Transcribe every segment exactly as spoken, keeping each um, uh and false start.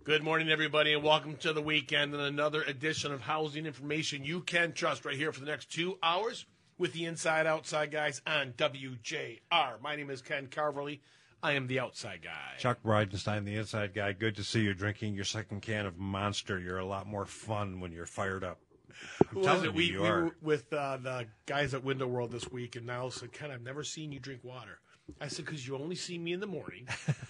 Good morning, everybody, and welcome to the weekend and another edition of Housing Information you can trust right here for the next two hours with the Inside Outside guys on W J R. My name is Ken Carverly. I am the outside guy. Chuck Bridenstine, the inside guy. Good to see you drinking your second can of Monster. You're a lot more fun when you're fired up. I'm Who telling was it? you, We, you we are. were with uh, the guys at Window World this week, and Niall said, Ken, I've never seen you drink water. I said, because you only see me in the morning.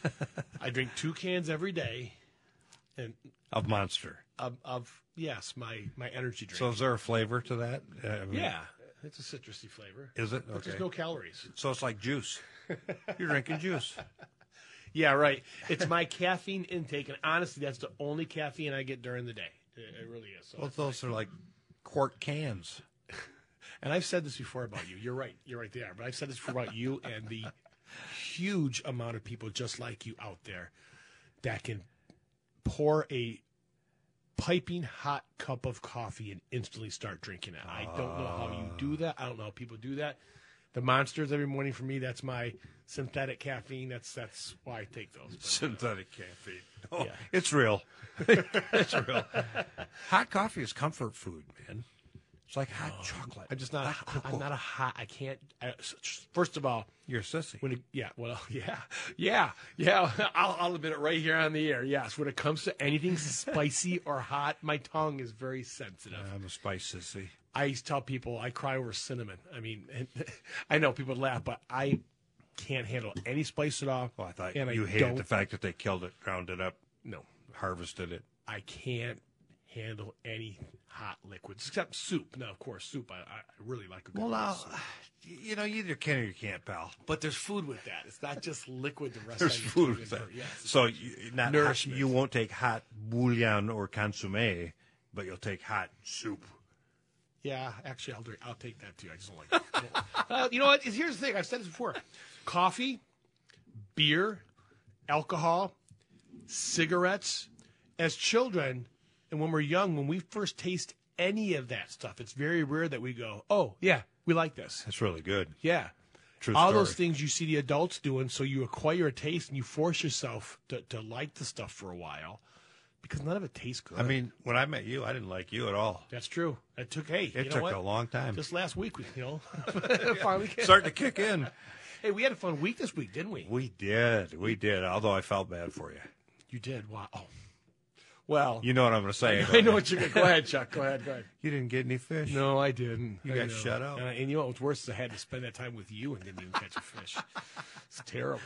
I drink two cans every day. And Of Monster. Of, of yes, my, my energy drink. So is there a flavor to that? Uh, I mean, yeah, it's a citrusy flavor. Is it? But Okay. there's no calories. So it's like juice. You're drinking juice. Yeah, right. It's my caffeine intake, and honestly, that's the only caffeine I get during the day. It, it really is. So Well, those are like quart cans. And I've said this before about you. You're right. You're right there. But I've said this before about you and the huge amount of people just like you out there that can pour a piping hot cup of coffee and instantly start drinking it. I don't know how you do that. I don't know how people do that. The Monsters every morning for me, that's my synthetic caffeine. That's that's why I take those. But, Synthetic caffeine. Oh, Yeah. It's real. It's real. Hot coffee is comfort food, man. It's like hot chocolate. I'm just not. Hot A, I'm cocoa. not a hot. I can't. I, first of all, You're a sissy. when it, yeah, well, yeah, yeah, yeah. I'll, I'll admit it right here on the air. Yes, when it comes to anything spicy or hot, my tongue is very sensitive. I'm a spice sissy. I used to tell people I cry over cinnamon. I mean, I know people laugh, but I can't handle any spice at all. Well, I thought and you I hated don't, the fact that they killed it, ground it up, No, harvested it. I can't handle any hot liquids except soup. Now, of course, soup. I, I really like a good Well, now, soup. you know, you either can or you can't, pal. But there's food with that. It's not just liquid. The rest There's of your food tongue with and that. her- yes. So you, not hot, Nourishment. you won't take hot bouillon or consommé, but you'll take hot soup. Yeah, actually, I'll do, I'll take that too. I just don't like it. I don't- uh, you know what? Here's the thing. I've said this before. Coffee, beer, alcohol, cigarettes. As children, and when we're young, when we first taste any of that stuff, it's very rare that we go, oh, yeah, we like this. That's really good. Yeah. True All story. those things you see the adults doing, so you acquire a taste and you force yourself to, to like the stuff for a while because none of it tastes good. I mean, when I met you, I didn't like you at all. That's true. It took, hey, It you know took what? a long time. Just last week, we, you know, finally came. Starting to kick in. Hey, we had a fun week this week, didn't we? We did. We did, although I felt bad for you. You did. Wow. Oh. Well, You know what I'm going to say. I don't know you? what you're going to go ahead, Chuck. Go ahead. Go ahead. You didn't get any fish. No, I didn't. You I got know. shut out. And, I, and you know what was worse is I had to spend that time with you and didn't even catch a fish. It's terrible.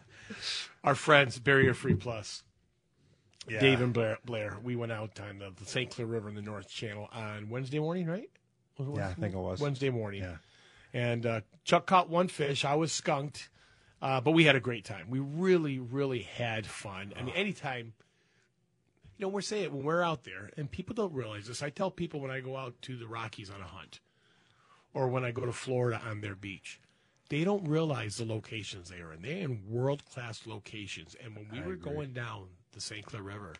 Our friends, Barrier Free Plus, Yeah. Dave and Blair, Blair, we went out on the, the Saint Clair River in the North Channel on Wednesday morning, right? Was it Yeah, I Wednesday? think it was. Wednesday morning. Yeah. And uh, Chuck caught one fish. I was skunked, uh, but we had a great time. We really, really had fun. I mean, anytime, you know, we're saying when we're out there, and people don't realize this. I tell people when I go out to the Rockies on a hunt, or when I go to Florida on their beach, they don't realize the locations they are in. They're in world-class locations. And when we I were agree. going down the Saint Clair River,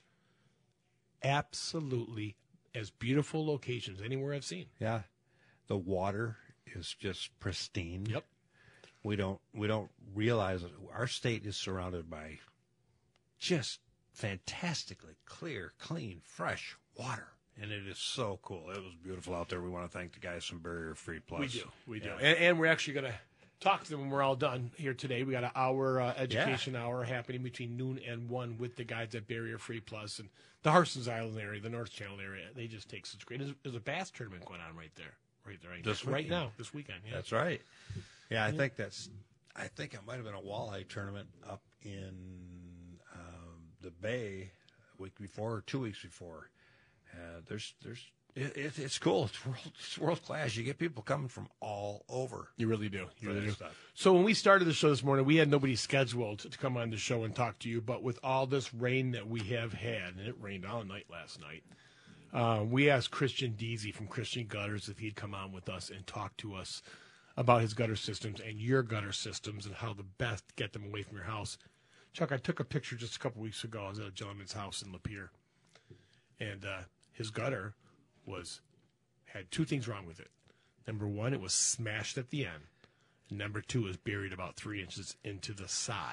absolutely as beautiful locations anywhere I've seen. Yeah. The water is just pristine. Yep. We don't we don't realize it. Our state is surrounded by just fantastically clear, clean, fresh water. And it is so cool. It was beautiful out there. We want to thank the guys from Barrier Free Plus. We do. We do. Yeah. And, and we're actually going to talk to them when we're all done here today. We got an hour uh, education hour happening between noon and one with the guys at Barrier Free Plus and the Harsons Island area, the North Channel area. They just take such great. There's, there's a bass tournament going on right there, right there, right, This now, right weekend. now, this weekend. Yeah. That's right. Yeah, I think that's. I think it might have been a walleye tournament up in um, the Bay a week before or two weeks before. Uh, there's, there's, it, it, it's cool. It's world, it's world class. You get people coming from all over. You really do. You for really this do. stuff. So when we started the show this morning, we had nobody scheduled to come on the show and talk to you. But with all this rain that we have had, and it rained all night last night, uh, we asked Christian Deasy from Christian Gutters if he'd come on with us and talk to us about his gutter systems and your gutter systems and how the best to get them away from your house. Chuck, I took a picture just a couple weeks ago. I was at a gentleman's house in Lapeer, and uh, his gutter was had two things wrong with it. Number one, it was smashed at the end. And number two is buried about three inches into the sod.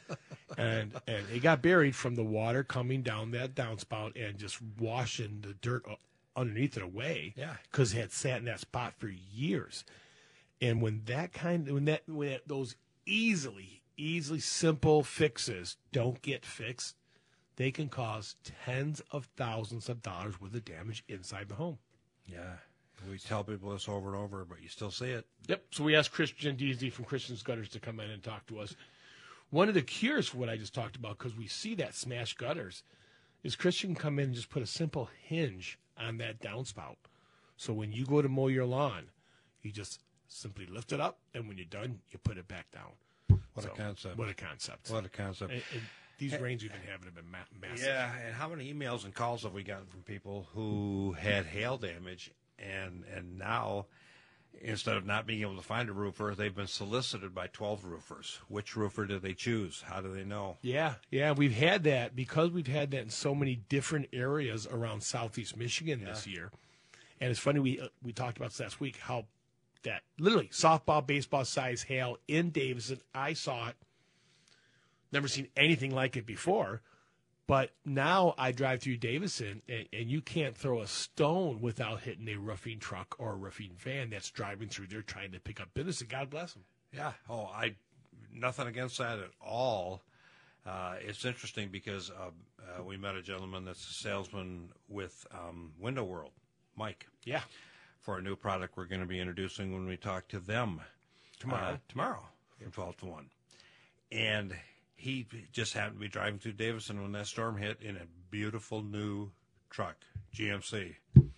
and and it got buried from the water coming down that downspout and just washing the dirt underneath it away. Yeah. Because it had sat in that spot for years. And when that kind when that when that, those easily, easily simple fixes don't get fixed, they can cause tens of thousands of dollars worth of damage inside the home. Yeah. We tell people this over and over, but you still see it. Yep. So we asked Christian Deasy from Christian's Gutters to come in and talk to us. One of the cures for what I just talked about, because we see that smashed gutters, is Christian can come in and just put a simple hinge on that downspout. So when you go to mow your lawn, you just simply lift it up, and when you're done, you put it back down. What So, a concept. What a concept. What a concept. And, and these rains we've been having have been ma- massive. Yeah, and how many emails and calls have we gotten from people who had hail damage, and and now, instead of not being able to find a roofer, they've been solicited by twelve roofers. Which roofer do they choose? How do they know? Yeah, yeah, we've had that because we've had that in so many different areas around Southeast Michigan this year. And it's funny, we uh, we talked about this last week, how that literally softball, baseball size hail in Davison, I saw it, never seen anything like it before. But now I drive through Davison, and, and you can't throw a stone without hitting a roofing truck or a roofing van that's driving through there trying to pick up business, and God bless them. Yeah. Oh, I nothing against that at all. Uh, it's interesting because uh, uh, we met a gentleman that's a salesman with um, Window World, Mike. Yeah. For a new product we're going to be introducing when we talk to them Tomorrow. uh, tomorrow from twelve to one. And he just happened to be driving through Davison when that storm hit in a beautiful new truck, G M C.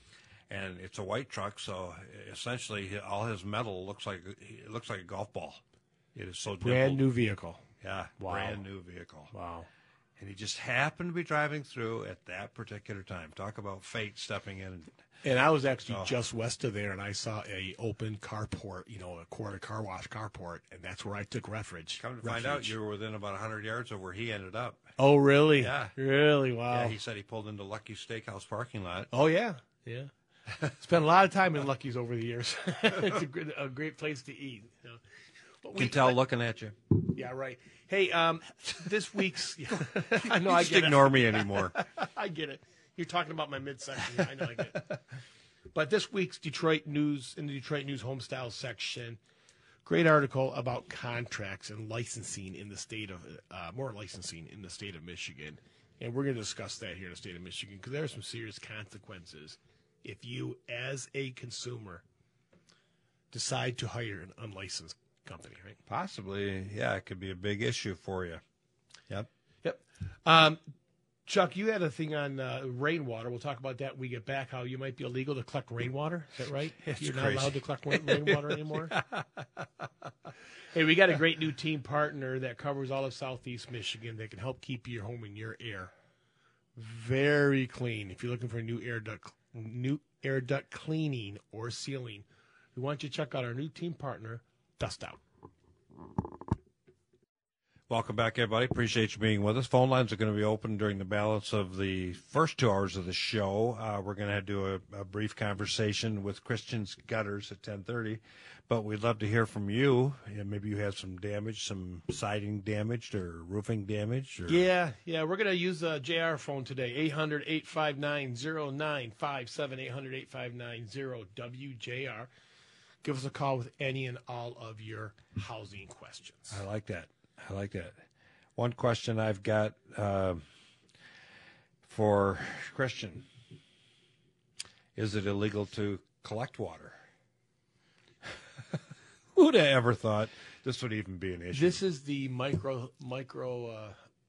And it's a white truck, so essentially all his metal looks like it looks like a golf ball. It is so Brand dimpled. new vehicle. Yeah, Wow. brand new vehicle. Wow. And he just happened to be driving through at that particular time. Talk about fate stepping in. And I was actually Oh. just west of there, and I saw a open carport, you know, a quarter car wash carport, and that's where I took refuge. Come to find out, refuge. you were within about one hundred yards of where he ended up. Oh, really? Yeah. Really? Wow. Yeah, he said he pulled into Lucky's Steakhouse parking lot. oh, yeah. Yeah. Spent a lot of time in Lucky's over the years. It's a great, a great place to eat. You know. But Can tell looking at you. Yeah, right. Hey, um, this week's. Yeah, I know. You I just get ignore me anymore. it. I get it. You're talking about my midsection. I know. I get it. But this week's Detroit News, in the Detroit News Homestyle section, great article about contracts and licensing in the state of, uh, more licensing in the state of Michigan. And we're going to discuss that here in the state of Michigan because there are some serious consequences if you, as a consumer, decide to hire an unlicensed company, right? Possibly, yeah, it could be a big issue for you. Yep. Yep. Um, Chuck, you had a thing on uh, rainwater. We'll talk about that when we get back, how you might be illegal to collect rainwater. Is that right? It's You're not crazy. allowed to collect wa- rainwater anymore? Hey, we got a great new team partner that covers all of Southeast Michigan that can help keep your home and your air very clean. If you're looking for a new air duct, new air duct cleaning or sealing, we want you to check out our new team partner, Dust Out. Welcome back, everybody. Appreciate you being with us. Phone lines are going to be open during the balance of the first two hours of the show. Uh, we're going to do a, a brief conversation with Christian's Gutters at ten thirty, but we'd love to hear from you. Yeah, maybe you had some damage, some siding damaged or roofing damage. Or... Yeah, yeah, we're going to use a J R phone today, eight hundred, eight five nine, zero nine five seven, eight hundred, eight five nine, zero W J R. Give us a call with any and all of your housing questions. I like that. I like that. One question I've got uh, for Christian. Is it illegal to collect water? Who'd have ever thought this would even be an issue? This is the micro micro uh,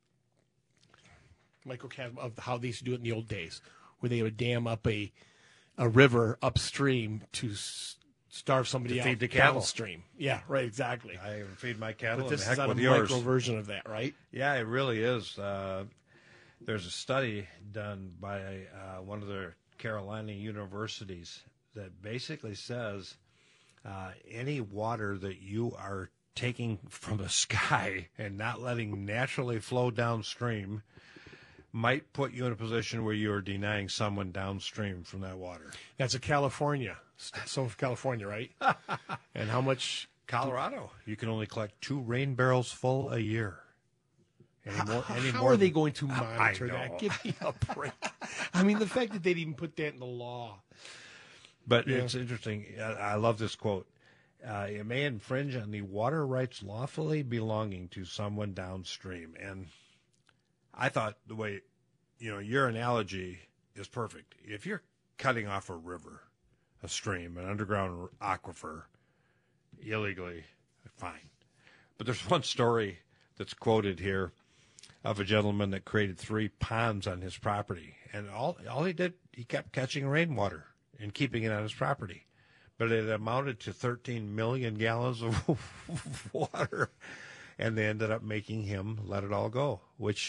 microcosm of how they used to do it in the old days, where they would dam up a a river upstream to s- starve somebody To out feed the cattle. downstream. Yeah, right, exactly. I feed my cattle But and this heck is on a with yours. micro version of that, right? Yeah, it really is. Uh, there's a study done by uh, one of the Carolina universities that basically says uh, any water that you are taking from the sky and not letting naturally flow downstream might put you in a position where you are denying someone downstream from that water. That's a California, someone from California, right? And how much Colorado, you can only collect two rain barrels full a year. Any more, how any how more are they than- going to I monitor know. that? Give me a break. I mean, the fact that they'd even put that in the law. But Yeah. it's interesting. I, I love this quote. Uh, it may infringe on the water rights lawfully belonging to someone downstream. And I thought the way, you know, your analogy is perfect. If you're cutting off a river, a stream, an underground aquifer illegally, fine. But there's one story that's quoted here of a gentleman that created three ponds on his property. And all, all he did, he kept catching rainwater and keeping it on his property. But it amounted to thirteen million gallons of water. And they ended up making him let it all go, which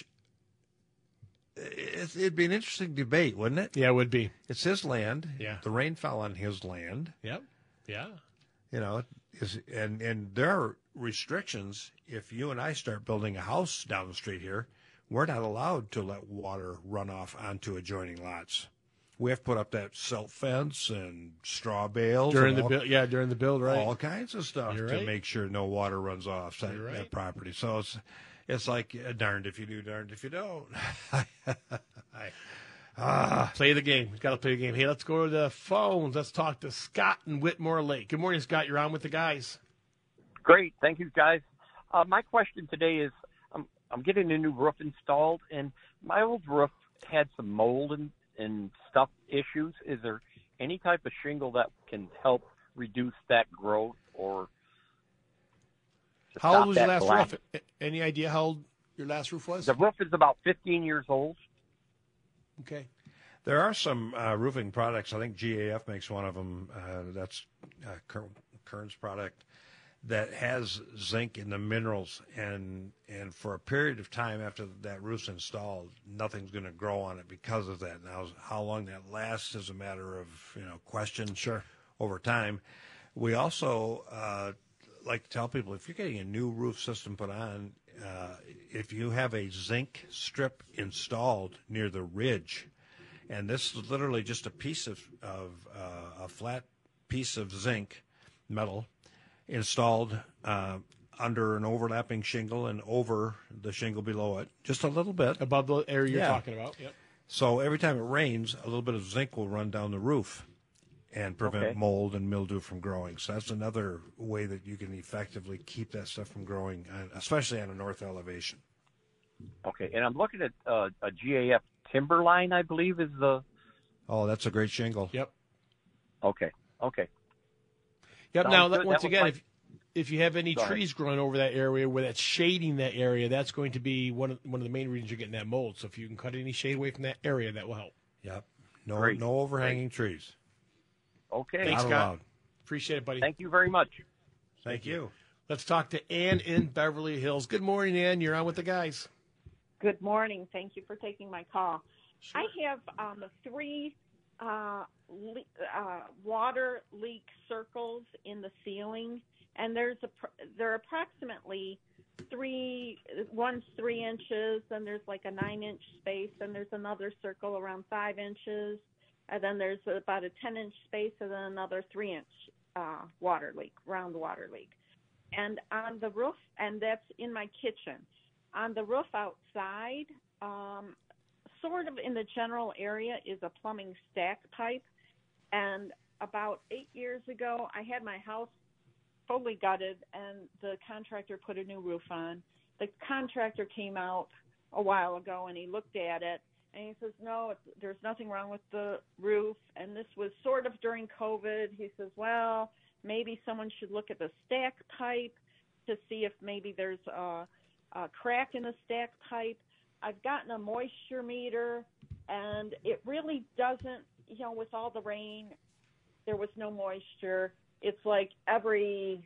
it, it'd be an interesting debate, wouldn't it? Yeah, it would be. It's his land. Yeah. The rain fell on his land. Yep. Yeah. You know, is and and there are restrictions. If you and I start building a house down the street here, we're not allowed to let water run off onto adjoining lots. We have to put up that silt fence and straw bales During and the all, build, yeah, during the build, right? all kinds of stuff You're to right. make sure no water runs off that, You're right. that property. So it's it's like uh, darned if you do, darned if you don't. I, ah, Play the game. We've got to play the game. Hey, let's go to the phones. Let's talk to Scott in Whitmore Lake. Good morning, Scott. You're on with the guys. Great. Thank you, guys. Uh, my question today is I'm, I'm getting a new roof installed, and my old roof had some mold and, and stuff issues. Is there any type of shingle that can help reduce that growth or to How stop old was your that last black? roof? A- Any idea how old your last roof was? The roof is about fifteen years old. Okay. there are some uh, roofing products. I think G A F makes one of them. Uh, that's uh, Kern- Kern's product that has zinc in the minerals, and and for a period of time after that roof's installed, nothing's going to grow on it because of that. Now, how long that lasts is a matter of you know question. Sure. Over time, we also uh, like to tell people if you're getting a new roof system put on, uh, if you have a zinc strip installed near the ridge, and this is literally just a piece of, of uh, a flat piece of zinc metal installed uh, under an overlapping shingle and over the shingle below it, just a little bit. Above the area you're Yeah. talking about. Yep. So every time it rains, a little bit of zinc will run down the roof and prevent Okay. mold and mildew from growing. So that's another way that you can effectively keep that stuff from growing, uh, especially on a north elevation. Okay, and I'm looking at uh, a G A F Timberline, I believe, is the. Oh, that's a great shingle. Yep. Okay, okay. Yep. Sounds Now, good. that, once That was again, my- if if you have any Sorry. trees growing over that area where that's shading that area, that's going to be one of one of the main reasons you're getting that mold. So if you can cut any shade away from that area, that will help. Yep. No, Great. no overhanging trees. Okay. Thanks, Not Scott. allowed. Appreciate it, buddy. Thank you very much. Thank you. Let's talk to Ann in Beverly Hills. Good morning, Ann. You're on with the guys. Good morning. Thank you for taking my call. I have um, three uh, le- uh, water leak circles in the ceiling, and there's a pr- they're approximately three. One's three inches, and there's like a nine-inch space, and there's another circle around five inches, and then there's about a ten-inch space, and then another three-inch uh, water leak, round water leak. And on the roof, and that's in my kitchen. On the roof outside, um, sort of in the general area, is a plumbing stack pipe. And about eight years ago, I had my house totally gutted, and the contractor put a new roof on. The contractor came out a while ago, and he looked at it, and he says, no, it's, there's nothing wrong with the roof. And this was sort of during COVID. He says, well, maybe someone should look at the stack pipe to see if maybe there's a, a crack in the stack pipe. I've gotten a moisture meter, and it really doesn't, you know, with all the rain, there was no moisture. It's like every,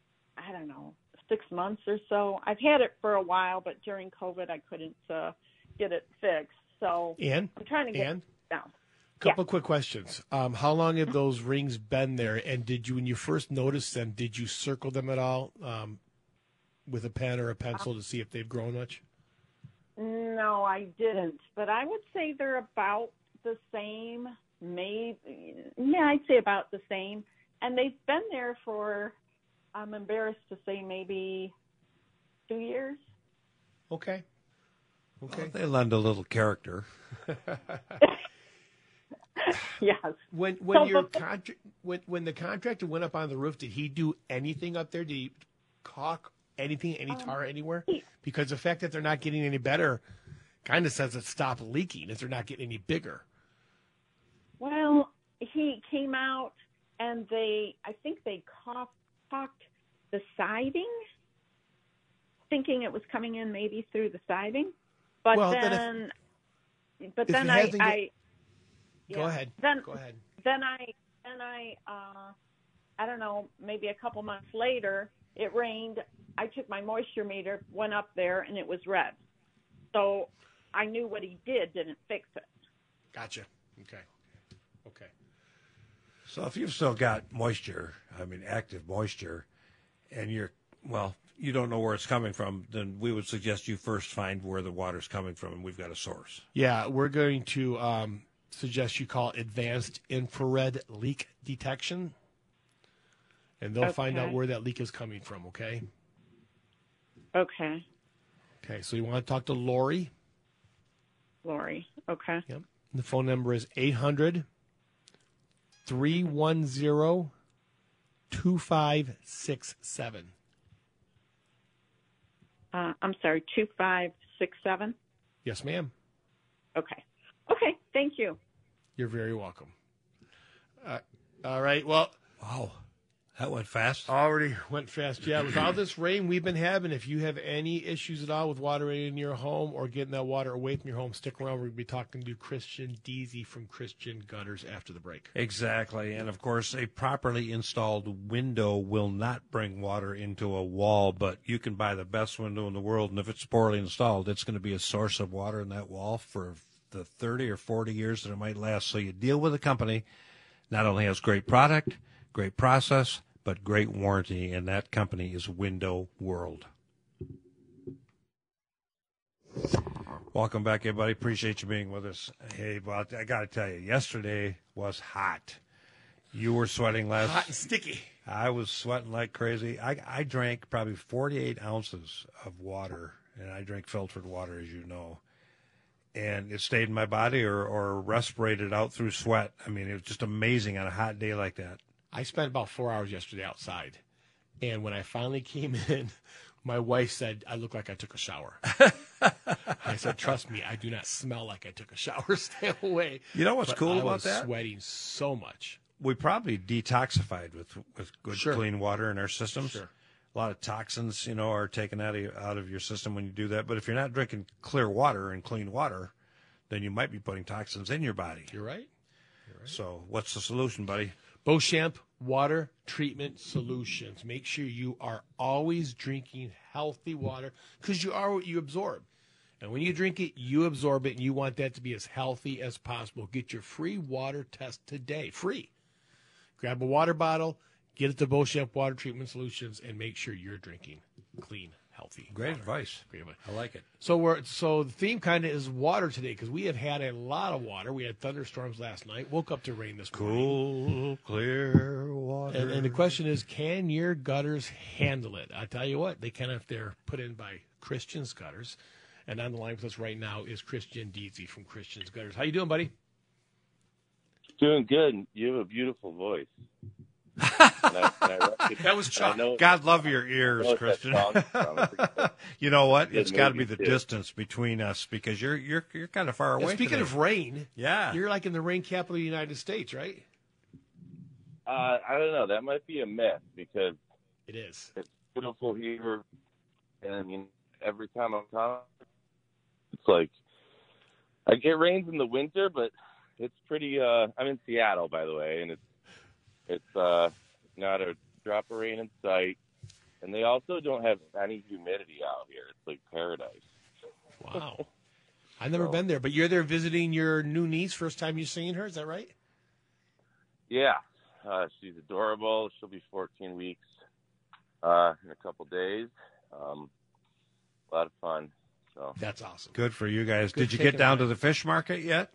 I don't know, six months or so. I've had it for a while, but during COVID, I couldn't uh, get it fixed. So Ann? I'm trying to get Ann? it down. Couple of quick questions. Um, how long have those rings been there? And did you, when you first noticed them, did you circle them at all um, with a pen or a pencil to see if they've grown much? No, I didn't. But I would say they're about the same. Maybe, yeah, I'd say about the same. And they've been there for I'm embarrassed to say maybe two years. Okay. Okay. Well, they lend a little character. Yes. When when your contra- when when the contractor went up on the roof, did he do anything up there? Did he caulk anything, any tar Um, anywhere? he- Because the fact that they're not getting any better kind of says it stopped leaking if they're not getting any bigger. Well, he came out and they, I think they caulk- caulked the siding, thinking it was coming in maybe through the siding. But Well, then then, if- but if then it I, hasn't get- I Go yeah. ahead. Then, Go ahead. then I, then I, uh, I don't know, maybe a couple months later, it rained. I took my moisture meter, went up there, and it was red. So I knew what he did didn't fix it. Gotcha. Okay. Okay. So if you've still got moisture, I mean active moisture, and you're, well, you don't know where it's coming from, then we would suggest you first find where the water's coming from, and we've got a source. Yeah, we're going to um, suggest you call Advanced Infrared Leak Detection, and they'll find out Okay. where that leak is coming from, okay? Okay, Okay, so you want to talk to Lori. Lori. Okay. Yep. The phone number is eight hundred, three one zero, two five six seven. Uh, I'm sorry, two five six seven. Yes, ma'am. Okay. Okay. Thank you. You're very welcome. Uh, all right, well, Wow, that went fast. already went fast. Yeah, with all this rain we've been having, if you have any issues at all with water in your home or getting that water away from your home, stick around. We're going to be talking to Christian Deasy from Christian Gutters after the break. Exactly. And of course, a properly installed window will not bring water into a wall, but you can buy the best window in the world. And if it's poorly installed, it's going to be a source of water in that wall for the thirty or forty years that it might last. So you deal with a company not only has great product, great process, but great warranty. And that company is Window World. Welcome back, everybody. Appreciate you being with us. Hey, well, I got to tell you, yesterday was hot. You were sweating last. Hot and sticky. I was sweating like crazy. I, I drank probably forty-eight ounces of water, and I drink filtered water, as you know. And it stayed in my body or, or respirated out through sweat. I mean, it was just amazing on a hot day like that. I spent about four hours yesterday outside. And when I finally came in, my wife said, I look like I took a shower. I said, trust me, I do not smell like I took a shower. Stay away. You know what's But cool I about was that? sweating so much. We probably detoxified with, with good, Sure. clean water in our systems. Sure. A lot of toxins, you know, are taken out of, your- out of your system when you do that. But if you're not drinking clear water and clean water, then you might be putting toxins in your body. You're right. So what's the solution, buddy? Beauchamp Water Treatment Solutions. Make sure you are always drinking healthy water because you are what you absorb. And when you drink it, you absorb it, and you want that to be as healthy as possible. Get your free water test today. Free. Grab a water bottle, get it to Beauchamp Water Treatment Solutions, and make sure you're drinking clean, healthy Great water. advice. Great advice. I like it. So we're so the theme kind of is water today because we have had a lot of water. We had thunderstorms last night. Woke up to rain this morning. Cool, clear water. And, and the question is, can your gutters handle it? I tell you what, they can if they're put in by Christian's Gutters. And on the line with us right now is Christian Deasy from Christian's Gutters. How you doing, buddy? Doing good. You have a beautiful voice. And I, and I recognize- That was I Chuck. know- God love your I ears, know what that Christian. song's from. It's a You know what? Good It's got to be movie, the too. distance between us because you're you're you're kind of far And away. speaking today. of rain, yeah, you're like in the rain capital of the United States, right? Uh, I don't know. That might be a myth because It is. it's beautiful here, and I mean, every time I'm talking, it's like I get rains in the winter, but it's pretty. Uh, I'm in Seattle, by the way, and it's it's uh, not a drop of rain in sight, and they also don't have any humidity out here. It's like paradise. Wow. I've never been there, but you're there visiting your new niece. First time you've seen her, is that right? Yeah, uh, she's adorable. She'll be fourteen weeks uh, in a couple days. Um, a lot of fun. So That's awesome. good for you guys. Good Did you taking get down time. to the fish market yet?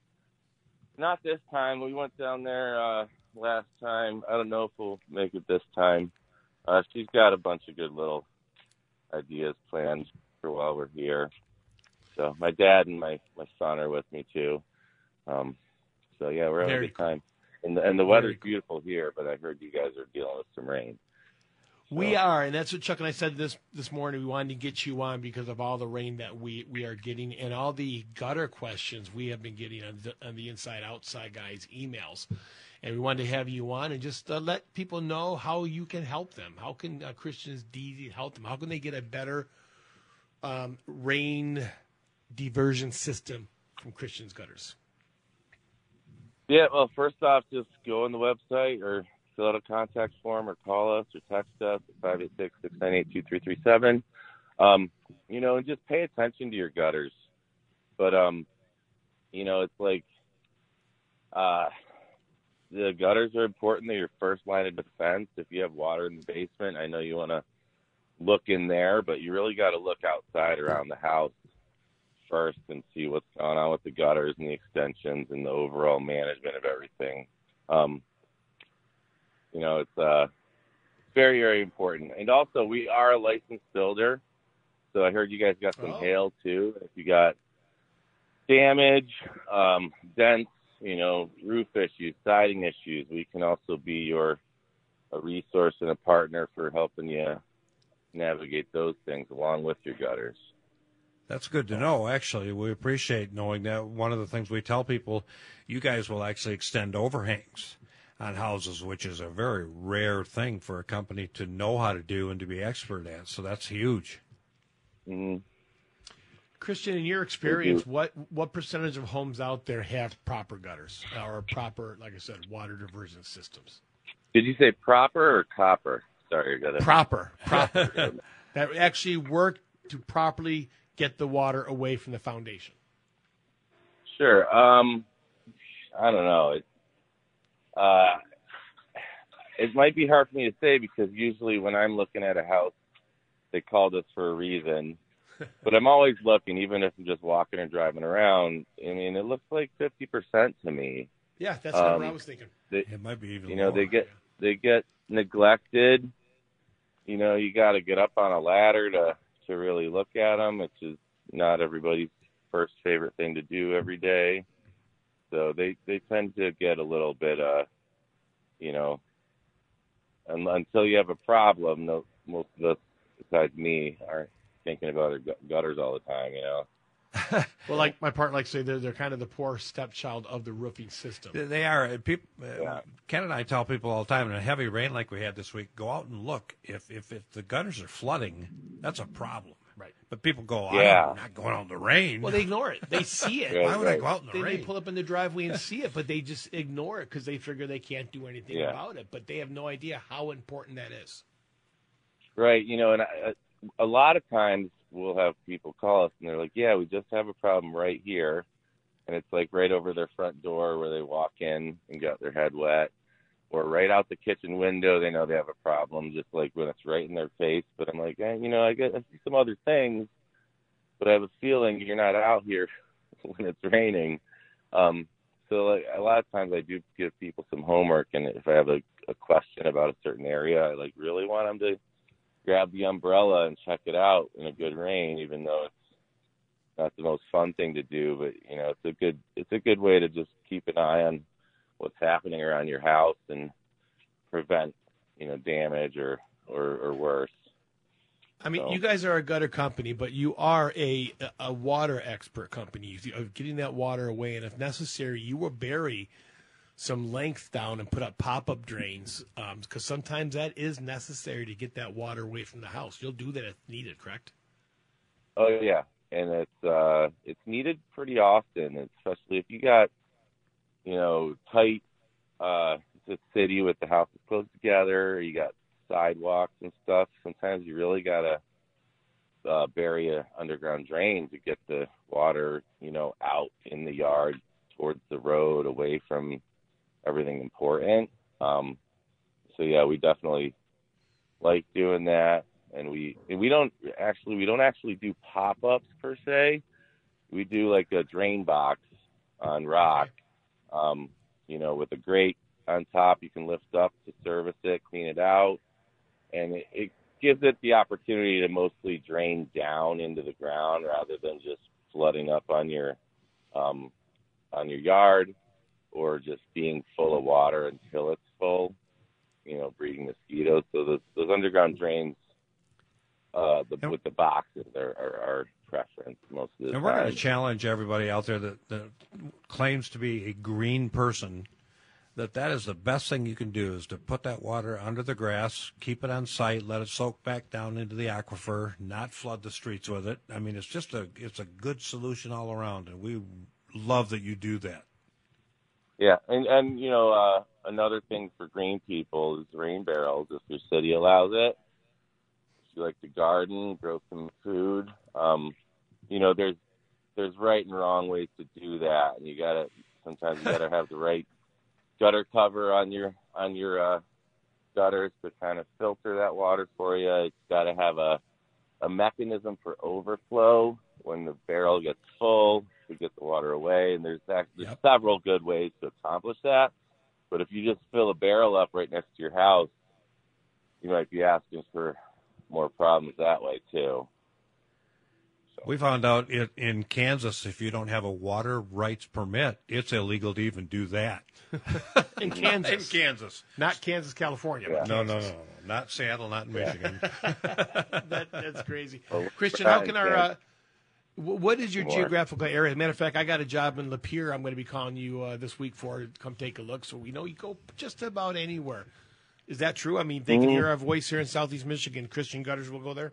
not this time. We went down there uh, last time. I don't know if we'll make it this time. Uh, she's got a bunch of good little ideas planned for while we're here. So my dad and my, my son are with me too. Um, so yeah, we're having Very a good time. And the, and the weather's beautiful here, but I heard you guys are dealing with some rain. So. We are, and that's what Chuck and I said this this morning. We wanted to get you on because of all the rain that we, we are getting and all the gutter questions we have been getting on the, on the Inside Outside Guys emails. And we wanted to have you on and just uh, let people know how you can help them. How can uh, Christian's D help them? How can they get a better um, rain diversion system from Christian's Gutters? Yeah, well, first off, just go on the website or fill out a contact form or call us or text us at five eight six, six nine eight, two three three seven. Um, you know, and just pay attention to your gutters. But, um, you know, it's like uh, the gutters are important. They're your first line of defense. If you have water in the basement, I know you want to look in there, but you really got to look outside around the house first and see what's going on with the gutters and the extensions and the overall management of everything. Um, you know, it's uh, very, very important. And also, we are a licensed builder, so I heard you guys got some oh. hail, too. If you got damage, um, dents, you know, roof issues, siding issues, we can also be your a resource and a partner for helping you navigate those things along with your gutters. That's good to know, actually. We appreciate knowing that. One of the things we tell people, you guys will actually extend overhangs on houses, which is a very rare thing for a company to know how to do and to be expert at. So that's huge. Mm-hmm. Christian, in your experience, what what percentage of homes out there have proper gutters or proper, like I said, water diversion systems? Did you say proper or copper? Sorry, I got it. Proper, proper. That actually work to properly get the water away from the foundation. Sure. Um, I don't know. It, uh, it might be hard for me to say because usually when I'm looking at a house, they called us for a reason. But I'm always looking, even if I'm just walking and driving around. I mean, it looks like fifty percent to me. Yeah, that's um, what I was thinking. They, It might be even You know, lower. they get they get neglected. You know, you got to get up on a ladder to to really look at them, which is not everybody's first favorite thing to do every day. So they, they tend to get a little bit, uh, you know, un- until you have a problem, no, most of us, besides me, aren't thinking about their gutters all the time, you know. Well, like my partner likes to say, they're, they're kind of the poor stepchild of the roofing system. They are. And people, uh, Yeah. Ken and I tell people all the time, in a heavy rain like we had this week, go out and look. If if, if the gutters are flooding, that's a problem. Right. But people go, Yeah. I'm not going out in the rain. Well, they ignore it. They see it. Right. Why would I go out in the They, they rain? pull up in the driveway and see it, but they just ignore it because they figure they can't do anything Yeah. about it. But they have no idea how important that is. Right. You know, and I, a lot of times we'll have people call us and they're like, yeah, we just have a problem right here. And it's like right over their front door where they walk in and got their head wet, or right out the kitchen window. They know they have a problem, just like when it's right in their face. But I'm like, eh, you know, I get I see some other things, but I have a feeling you're not out here when it's raining. Um, so like a lot of times I do give people some homework, and if I have a, a question about a certain area, I like really want them to grab the umbrella and check it out in a good rain, even though it's not the most fun thing to do. But you know, it's a good it's a good way to just keep an eye on what's happening around your house and prevent, you know, damage or or, or worse. I mean, So- you guys are a gutter company, but you are a a water expert company of getting that water away, and if necessary, you will bury some length down and put up pop-up drains, because sometimes that is necessary to get that water away from the house. You'll do that if needed, correct? Oh yeah, and it's uh it's needed pretty often, especially if you got, you know, tight uh it's a city with the houses close together, you got sidewalks and stuff. Sometimes you really gotta uh, bury a underground drain to get the water, you know, out in the yard towards the road, away from everything important. Um, so yeah, we definitely like doing that, and we and we don't actually we don't actually do pop-ups per se. We do like a drain box on rock, um, you know, with a grate on top you can lift up to service it, clean it out. and it, it gives it the opportunity to mostly drain down into the ground rather than just flooding up on your um, on your yard or just being full of water until it's full, you know, breeding mosquitoes. So those, those underground drains uh, the, with the boxes are, are our preference most of the and time. And we're going to challenge everybody out there that, that claims to be a green person that that is the best thing you can do is to put that water under the grass, keep it on site, let it soak back down into the aquifer, not flood the streets with it. I mean, it's just a it's a good solution all around, and we love that you do that. Yeah, and, and you know, uh, another thing for green people is rain barrels, if your city allows it. If you like to garden, grow some food, um, you know, there's there's right and wrong ways to do that, and you gotta sometimes you gotta have the right gutter cover on your on your uh, gutters to kind of filter that water for you. It's got to have a a mechanism for overflow when the barrel gets full to get the water away. And there's actually Yep. several good ways to accomplish that. But if you just fill a barrel up right next to your house, you might be asking for more problems that way too. We found out it, in Kansas, if you don't have a water rights permit, it's illegal to even do that. In Kansas. In Kansas. Not Kansas, California. Yeah. but No, no, Kansas. no, no. Not Seattle, not Michigan. that, that's crazy. Oh, Christian, how can our, uh, Kansas. wh- what is your More. geographical area? As a matter of fact, I got a job in Lapeer I'm going to be calling you uh, this week for. Come take a look. So we know you go just about anywhere. Is that true? I mean, they can Mhm. hear our voice here in Southeast Michigan. Christian Gutters will go there?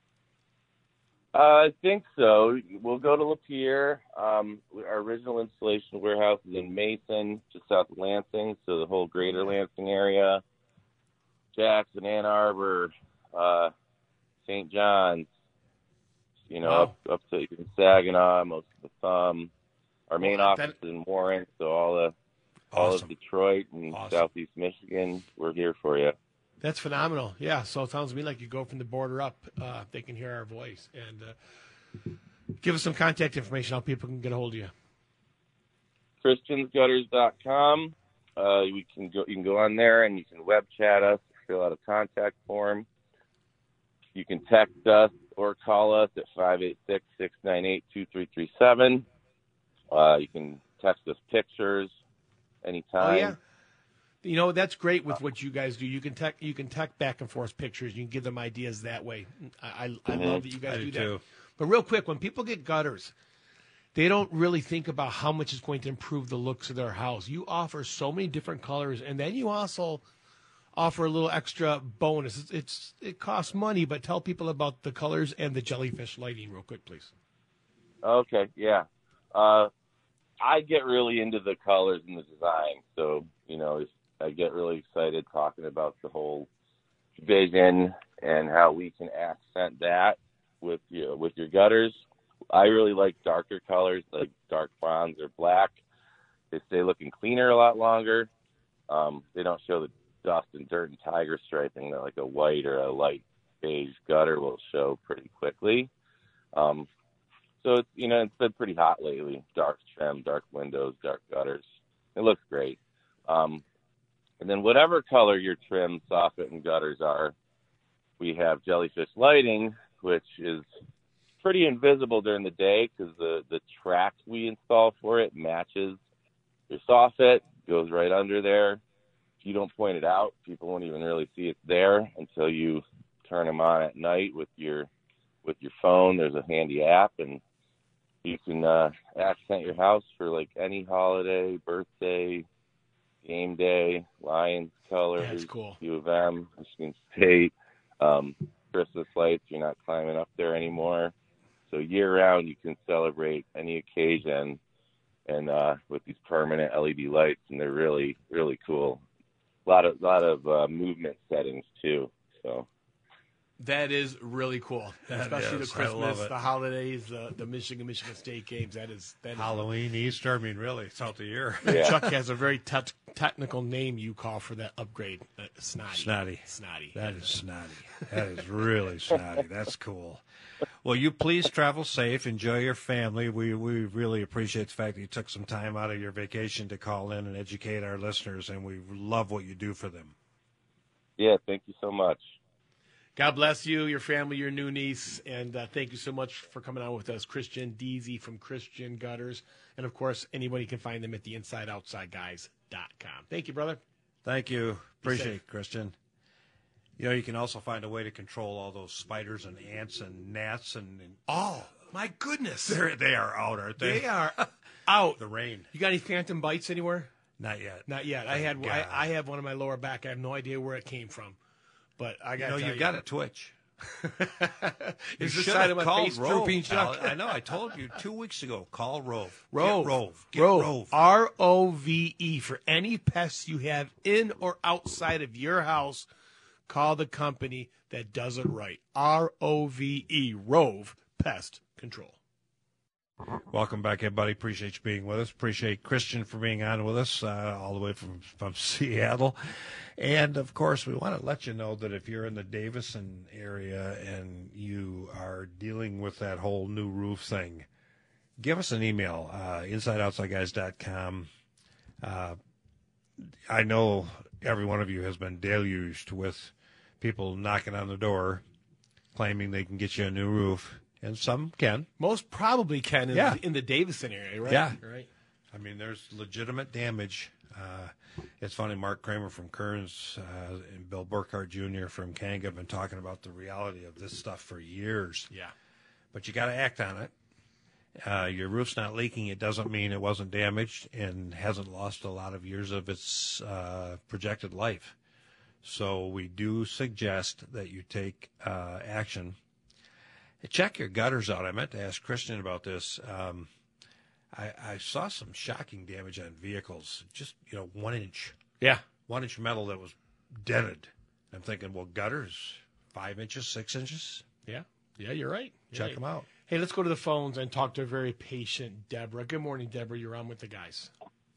Uh, I think so. We'll go to Lapeer. Um, our original installation warehouse is in Mason, just south of Lansing, so the whole greater Lansing area. Jackson, Ann Arbor, uh, Saint John's, you know, Wow. up, up to Saginaw, most of the thumb. Our main Well, office that- is in Warren, so all the all Awesome. of Detroit and Awesome. Southeast Michigan, we're here for you. That's phenomenal. Yeah, so it sounds to me like you go from the border up. Uh, they can hear our voice. And uh, give us some contact information, how people can get a hold of you. Christians Gutters dot com. Uh, we can go. You can go on there and you can web chat us, fill out a contact form. You can text us or call us at five eight six, six nine eight, two three three seven. Uh, you can text us pictures anytime. Oh, yeah. You know, that's great with what you guys do. You can tech, you can tech back and forth pictures. You can give them ideas that way. I, I, I Mhm. love that you guys I do do that. too. But real quick, when people get gutters, they don't really think about how much it's going to improve the looks of their house. You offer so many different colors, and then you also offer a little extra bonus. It's, it's it costs money, but tell people about the colors and the jellyfish lighting real quick, please. Okay, yeah. Uh, I get really into the colors and the design, so you know, it's, I get really excited talking about the whole vision and how we can accent that with your with your gutters. I really like darker colors, like dark bronze or black. They stay looking cleaner a lot longer. Um, they don't show the dust and dirt and tiger striping that like a white or a light beige gutter will show pretty quickly. Um, so it's, you know, it's been pretty hot lately. Dark trim, dark windows, dark gutters. It looks great. Um, and then whatever color your trim, soffit, and gutters are, we have jellyfish lighting, which is pretty invisible during the day because the, the track we install for it matches your soffit, goes right under there. If you don't point it out, people won't even really see it's there until you turn them on at night with your with your phone. There's a handy app, and you can uh, accent your house for like any holiday, birthday, game day, Lions colors, That's cool. U of M, Michigan State, um, Christmas lights. You're not climbing up there anymore. So year round, you can celebrate any occasion, and uh, with these permanent L E D lights, and they're really, really cool. A lot of, lot of uh, movement settings too. So. That is really cool, That especially is. the I love Christmas, it. the holidays, the, the Michigan Michigan State games. That is that is Halloween, Easter, I mean, really, it's out the year. Yeah. Chuck has a very te- technical name you call for that upgrade. Uh, snotty. Snotty. Snotty. That is snotty. That is really snotty. That's cool. Well, you please travel safe. Enjoy your family. We we really appreciate the fact that you took some time out of your vacation to call in and educate our listeners, and we love what you do for them. Yeah, thank you so much. God bless you, your family, your new niece, and uh, thank you so much for coming on with us, Christian Deasy from Christian Gutters. And, of course, anybody can find them at the inside outside guys dot com. Thank you, brother. Thank you. Be Appreciate safe. it, Christian. You know, you can also find a way to control all those spiders and ants and gnats. and, and Oh, my goodness. They're, they are out, aren't they? They are out. The rain. You got any phantom bites anywhere? Not yet. Not yet. I Thank had I, God. I have one in my lower back. I have no idea where it came from. But I You got know, to tell you've you. got a twitch. Is You the should side have of my called face Rove, drooping, Chuck? Al. I know. I told you two weeks ago. Call Rove. Rove. Get Rove. Get Rove. Rove. R O V E. For any pests you have in or outside of your house, call the company that does it right. R O V E. Rove Pest Control. Welcome back, everybody. Appreciate you being with us. Appreciate Christian for being on with us uh, all the way from, from Seattle. And, of course, we want to let you know that if you're in the Davison area and you are dealing with that whole new roof thing, give us an email, uh, inside outside guys dot com. Uh, I know every one of you has been deluged with people knocking on the door claiming they can get you a new roof. And some can. Most probably can in, Yeah. the, in the Davison area, right? Yeah. Right. I mean, there's legitimate damage. Uh, it's funny, Mark Kramer from Kearns uh, and Bill Burkhardt Junior from Kanga have been talking about the reality of this stuff for years. Yeah. But you got to act on it. Uh, your roof's not leaking. It doesn't mean it wasn't damaged and hasn't lost a lot of years of its uh, projected life. So we do suggest that you take uh, action. Check your gutters out. I meant to ask Christian about this. Um, I, I saw some shocking damage on vehicles. Just, you know, one inch, Yeah. one inch metal that was dented. I'm thinking, well, gutters, five inches, six inches. Yeah. Yeah, you're right. You're Check right. them out. Hey, let's go to the phones and talk to a very patient Deborah. Good morning, Deborah. You're on with the guys.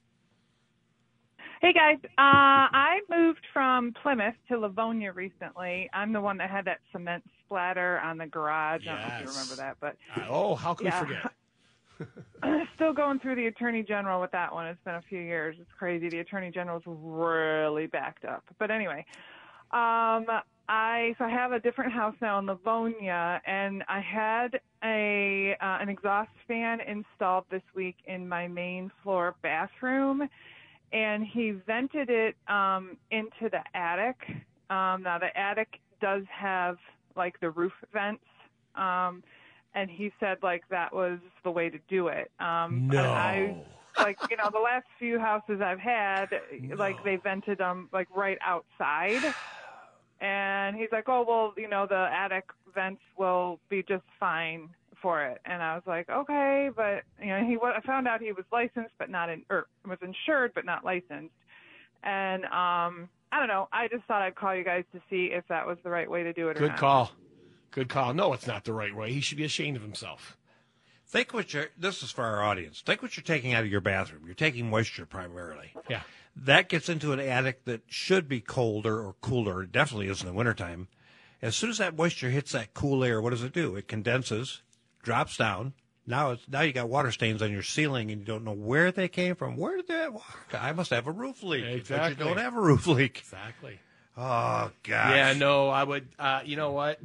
Hey guys, uh, I moved from Plymouth to Livonia recently. I'm the one that had that cement splatter on the garage. I don't know if you Yes. remember that, but Uh, oh, how can Yeah. we forget? still going through the Attorney General with that one. It's been a few years. It's crazy. The Attorney General's really backed up. But anyway, um, I so I have a different house now in Livonia, and I had a uh, an exhaust fan installed this week in my main floor bathroom. And he vented it um, into the attic. Um, now, the attic does have, like, the roof vents. Um, and he said, like, that was the way to do it. Um, No. and I, like, you know, the last few houses I've had, No. like, they vented them, like, right outside. And he's like, oh, well, you know, the attic vents will be just fine for it. And I was like, okay, but you know, he I found out he was licensed but not in, or was insured but not licensed. And um, I don't know. I just thought I'd call you guys to see if that was the right way to do it. Or Good not. call. Good call. No, it's not the right way. He should be ashamed of himself. Think what you're, this is for our audience. Think what you're taking out of your bathroom. You're taking moisture primarily. Yeah. That gets into an attic that should be colder or cooler. It definitely is in the wintertime. As soon as that moisture hits that cool air, what does it do? It condenses, drops down. Now it's now you got water stains on your ceiling, and you don't know where they came from. Where did that water? I must have a roof leak. Exactly. But you don't have a roof leak. Exactly. Oh gosh. Yeah, no, I would. Uh, you know what?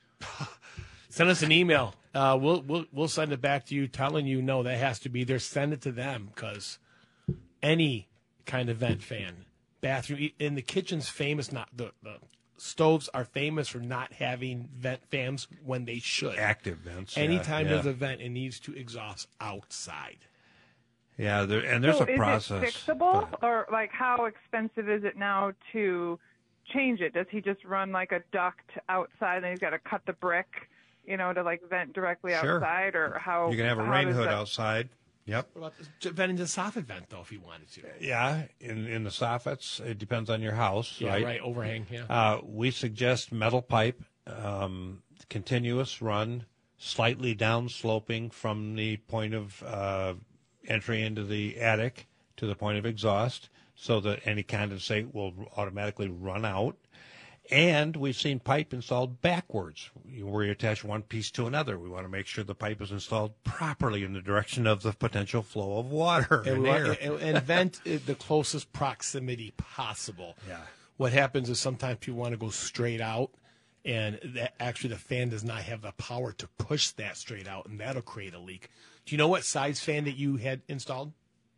Send us an email. Uh, we'll we'll we'll send it back to you, telling you no, that has to be there. Send it to them because any kind of vent fan, bathroom in the kitchen's famous. Not the, the stoves are famous for not having vent fans when they should. Active vents. yeah, Anytime yeah. there's a vent, it needs to exhaust outside. Yeah, there, and there's so a process. Is it fixable, but- or like how expensive is it now to change it? Does he just run like a duct outside, and he's got to cut the brick, you know, to like vent directly Sure. outside, or how? You can have a how rain does hood that- outside. Yep. What about the, venting the soffit vent though, if he wanted to? Yeah, in in the soffits, it depends on your house, Yeah, right? right. Overhang. Yeah. Uh, we suggest metal pipe, um, continuous run, slightly downsloping from the point of uh, entry into the attic to the point of exhaust, so that any condensate will automatically run out. And we've seen pipe installed backwards, where you attach one piece to another. We want to make sure the pipe is installed properly in the direction of the potential flow of water and, and we air. want- and, and vent in the closest proximity possible. Yeah. What happens is sometimes people want to go straight out, and that actually the fan does not have the power to push that straight out, and that'll create a leak. Do you know what size fan that you had installed?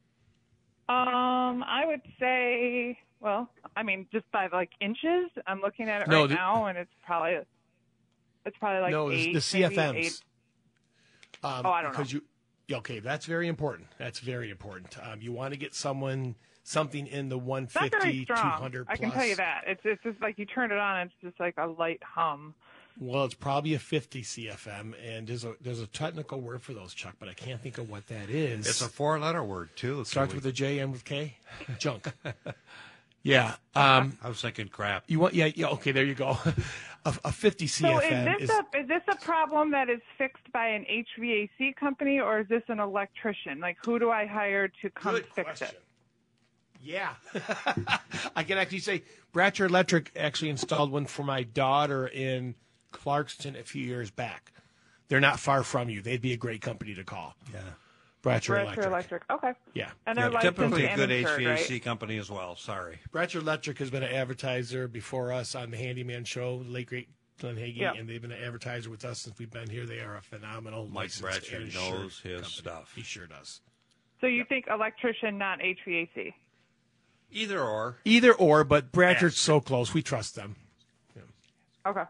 Um, I would say, well, I mean, just by like inches. I'm looking at it No, right the- now, and it's probably it's probably like no, eight, the C F maybe Ms. eight. Um, Oh, I don't know. because you, okay, that's very important. That's very important. Um, you want to get someone something in the one It's not very fifty, two strong. hundred plus. I can tell you that. It's it's just like you turn it on, it's just like a light hum. Well, it's probably a fifty C F M, and there's a there's a technical word for those, Chuck, but I can't think of what that is. It's a four-letter word too. It starts with a J, ends with K. Junk. Yeah. Um, I was thinking crap. you want? Yeah. Yeah. Okay. There you go. a, a fifty C F M So is this a is this a problem that is fixed by an H V A C company, or is this an electrician? Like, who do I hire to come Good fix question. it? Yeah. I can actually say Bratcher Electric actually installed one for my daughter in Clarkston a few years back. They're not far from you. They'd be a great company to call. Yeah. Bratcher Bratcher Electric. Electric. Okay. Yeah. And they're Yeah, licensed typically a and good insured, H V A C right? company as well. Sorry. Bratcher Electric has been an advertiser before us on the Handyman Show, the late great Glenn Hagee, Yeah. and they've been an advertiser with us since we've been here. They are a phenomenal Mike licensed Bratcher and insured knows his company. stuff. He sure does. So you think electrician, not H V A C? Either or. Either or, but Bratcher's Yes. so close. We trust them. Okay.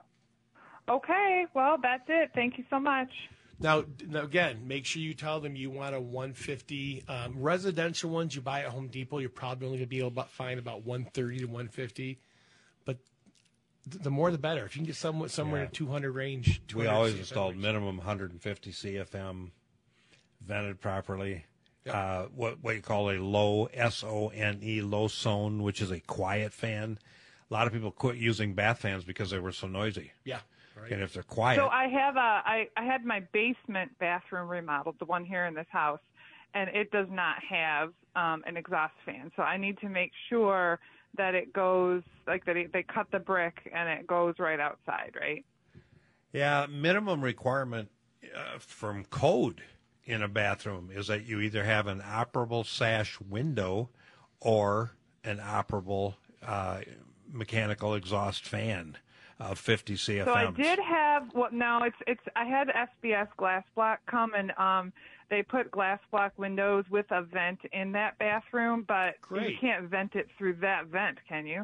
Okay. Well, that's it. Thank you so much. Now, now, again, make sure you tell them you want a one fifty. Um, residential ones you buy at Home Depot, you're probably only going to be able to find about one thirty to one fifty. But th- the more the better. If you can get somewhere, somewhere Yeah. in the two hundred range. We two hundred always C F M installed range. minimum one hundred fifty C F M, vented properly. Yep. Uh, what what you call a low S O N E, low zone, which is a quiet fan. A lot of people quit using bath fans because they were so noisy. Yeah. Right. And if they're quiet, So I have a I, I had my basement bathroom remodeled, the one here in this house, and it does not have um, an exhaust fan. So I need to make sure that it goes like that. It, they cut the brick and it goes right outside, right? yeah, minimum requirement uh, from code in a bathroom is that you either have an operable sash window or an operable uh, mechanical exhaust fan of fifty C F Ms. So I did have well no, it's it's I had S B S glass block come and um they put glass block windows with a vent in that bathroom, but you Great. can't vent it through that vent, can you?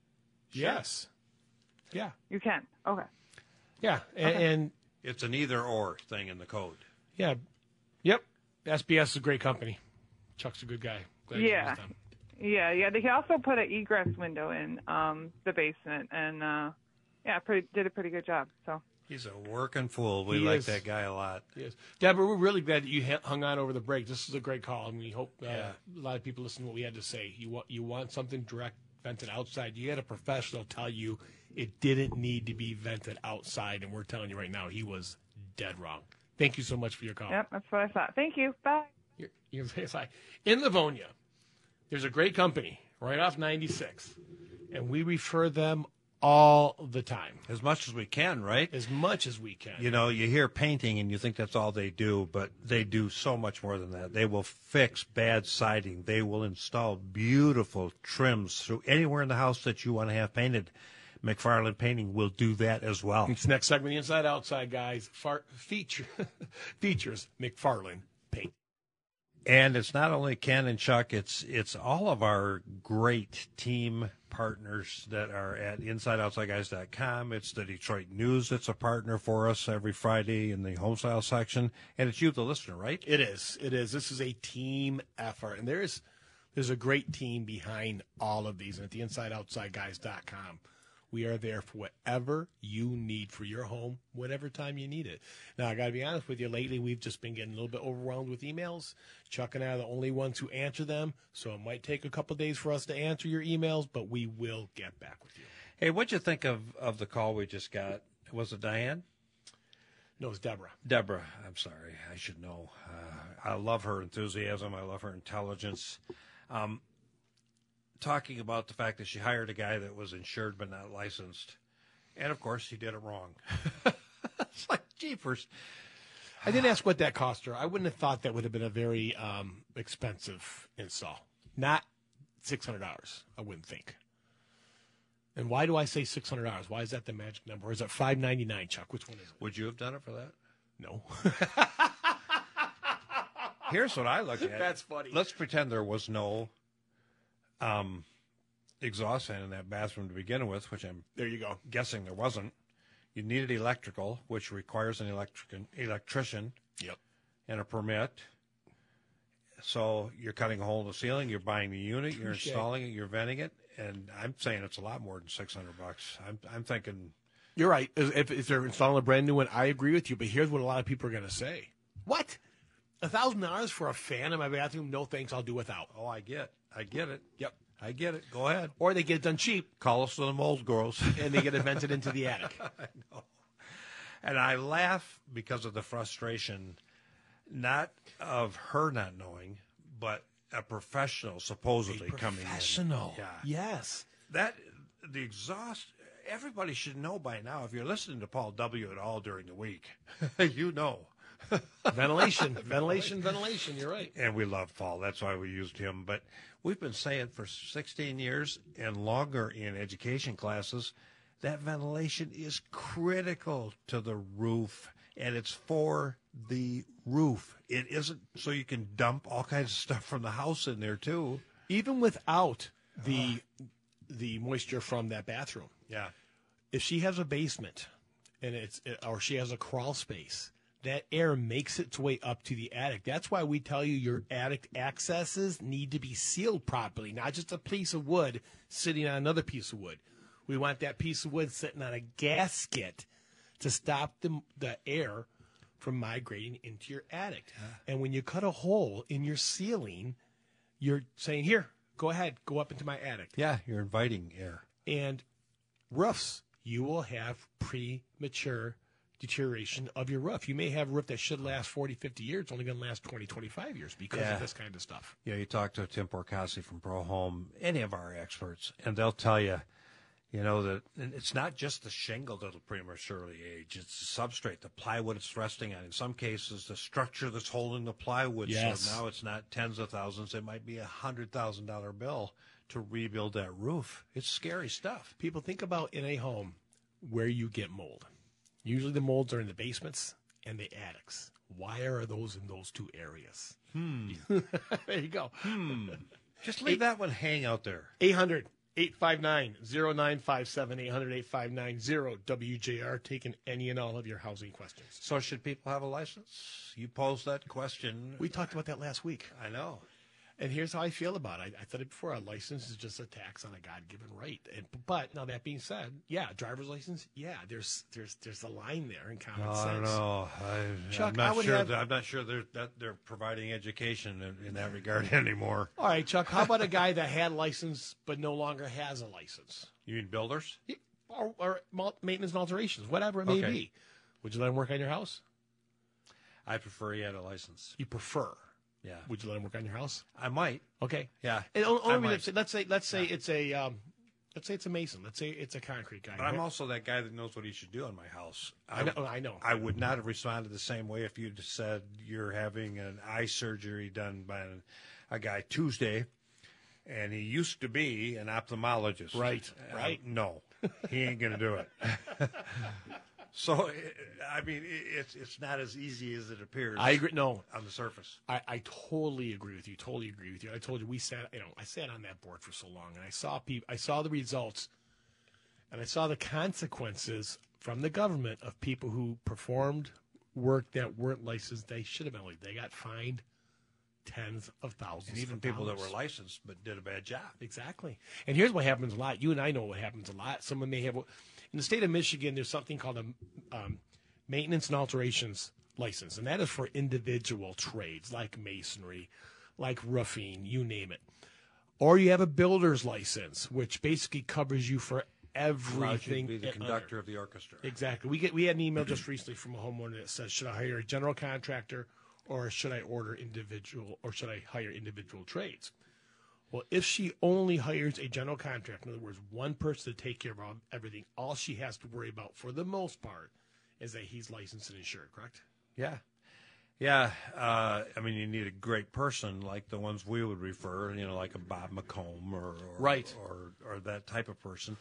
Yes. Yeah. You can. Okay. Yeah. And, and It's an either or thing in the code. yeah. Yep. S B S is a great company. Chuck's a good guy. Glad you Yeah. used them. Yeah, yeah. They also put an egress window in um the basement and uh yeah, pretty did a pretty good job. So He's a working fool. We He like is. that guy a lot. Yes. Deborah, we're really glad that you ha- hung on over the break. This is a great call, and we hope uh, Yeah. a lot of people listen to what we had to say. You want you want something direct vented outside. You had a professional tell you it didn't need to be vented outside, and we're telling you right now he was dead wrong. Thank you so much for your call. yep, that's what I thought. Thank you. Bye. You're, you're very fine. In Livonia, there's a great company right off ninety-six, and we refer them all the time, As much as we can, right? as much as we can. You know, you hear painting and you think that's all they do, but they do so much more than that. They will fix bad siding. They will install beautiful trims through anywhere in the house that you want to have painted. McFarland Painting will do that as well. It's next segment, the Inside Outside guys. Far, feature features McFarland Paint. And it's not only Ken and Chuck, it's it's all of our great team partners that are at inside outside guys dot com. It's the Detroit News that's a partner for us every Friday in the homestyle section. And it's you, the listener, right? It is. It is. This is a team effort, and there's there's a great team behind all of these. And at the inside outside guys dot com, we are there for whatever you need for your home, whatever time you need it. Now, I got to be honest with you. Lately, we've just been getting a little bit overwhelmed with emails. Chuck and I are the only ones who answer them, so it might take a couple days for us to answer your emails, but we will get back with you. Hey, what'd you think of, of the call we just got? Was it Diane? No, it's Deborah. Deborah. I'm sorry. I should know. Uh, I love her enthusiasm. I love her intelligence. Um, talking about the fact that she hired a guy that was insured but not licensed. And, of course, he did it wrong. It's like, jeepers. I didn't ask what that cost her. I wouldn't have thought that would have been a very um, expensive install. Not six hundred dollars, I wouldn't think. And why do I say six hundred dollars? Why is that the magic number? Or is it five ninety-nine, Chuck? Which one is it? Would you have done it for that? No. Here's what I look at. That's funny. Let's pretend there was no um, exhaust fan in that bathroom to begin with, which I'm There you go. guessing there wasn't. You needed electrical, which requires an electric electrician Yep. and a permit. So you're cutting a hole in the ceiling, you're buying the unit, you're Touché. installing it, you're venting it, and I'm saying it's a lot more than six hundred bucks. I'm I'm thinking, You're right. If, if they're installing a brand new one, I agree with you. But here's what a lot of people are going to say. What? A thousand dollars for a fan in my bathroom? No thanks. I'll do without. oh, I get, I get it, Yep. I get it. Go ahead, Or they get it done cheap call us to the mold girls. and they get it vented into the attic. I know. And I laugh because of the frustration, not of her not knowing, but a professional supposedly coming in. Professional. Yeah. Yes. That the exhaust. Everybody should know by now. If you're listening to Paul W. at all during the week, you know. Ventilation. ventilation. Ventilation. You're right. And we love Paul. That's why we used him. But we've been saying for sixteen years and longer in education classes that ventilation is critical to the roof, and it's for the roof. It isn't so you can dump all kinds of stuff from the house in there too. Even without the the moisture from that bathroom. Yeah. If she has a basement and it's or she has a crawl space, that air makes its way up to the attic. That's why we tell you your attic accesses need to be sealed properly, not just a piece of wood sitting on another piece of wood. We want that piece of wood sitting on a gasket to stop the, the air from migrating into your attic. And when you cut a hole in your ceiling, you're saying, here, go ahead, go up into my attic. Yeah, you're inviting air. And roofs, you will have premature deterioration of your roof. You may have a roof that should last forty, fifty years. It's only going to last twenty, twenty-five years because Yeah. of this kind of stuff. Yeah, you talk to Tim Porcassi from Pro Home, any of our experts, and they'll tell you, you know, that and it's not just the shingle that'll prematurely age. It's the substrate, the plywood it's resting on. In some cases, the structure that's holding the plywood. Yes. So now it's not tens of thousands. It might be a hundred thousand dollar bill to rebuild that roof. It's scary stuff. People, think about in a home where you get mold. Usually the molds are in the basements and the attics. Why are those in those two areas? Hmm. There you go. Hmm. Just leave that one hang out there. eight hundred, eight five nine, zero nine five seven, eight hundred, eight five nine, zero W J R, taking any and all of your housing questions. So should people have a license? You posed that question. We talked about that last week. I know. And here's how I feel about it. I, I said it before. A license is just a tax on a God-given right. And, but now that being said, yeah, driver's license. Yeah, there's there's there's a line there in common No, sense. I don't know. I, Chuck, I'm not I would sure. have- That, I'm not sure they're that they're providing education in, in that regard anymore. All right, Chuck. How about a guy that had a license but no longer has a license, You mean builders? or, or mul- maintenance and alterations, whatever it may Okay. be? Would you let him work on your house? I prefer he had a license. You prefer? Yeah, Would you let him work on your house? I might. Okay. Yeah, And o- I only might. let's say let's say let's say it's a um, let's say it's a mason. Let's say it's a concrete guy. But I'm also that guy that knows what he should do on my house. I know. I know. I would not have responded the same way if you'd said you're having an eye surgery done by an, a guy Tuesday, and he used to be an ophthalmologist. Right, Uh, right. no, he ain't going to do it. So, I mean, it's it's not as easy as it appears. I agree. No, on the surface. I, I totally agree with you. Totally agree with you. I told you we sat. You know, I sat on that board for so long, and I saw people. I saw the results, and I saw the consequences from the government of people who performed work that weren't licensed. They should have been. They got fined tens of thousands. And even of people that dollars. were licensed but did a bad job. Exactly. And here's what happens a lot. You and I know what happens a lot. Someone may have, in the state of Michigan, there's something called a um, maintenance and alterations license, and that is for individual trades like masonry, like roofing, you name it. Or you have a builder's license, which basically covers you for Allows you everything. to be the and conductor under. of the orchestra. Exactly. We get we had an email just recently from a homeowner that says, should I hire a general contractor or should I order individual or should I hire individual trades? Well, if she only hires a general contractor, in other words, one person to take care of all, everything, all she has to worry about for the most part is that he's licensed and insured, correct? Yeah. Yeah. Uh, I mean, you need a great person like the ones we would refer, you know, like a Bob McComb or, or Right. or, or that type of person.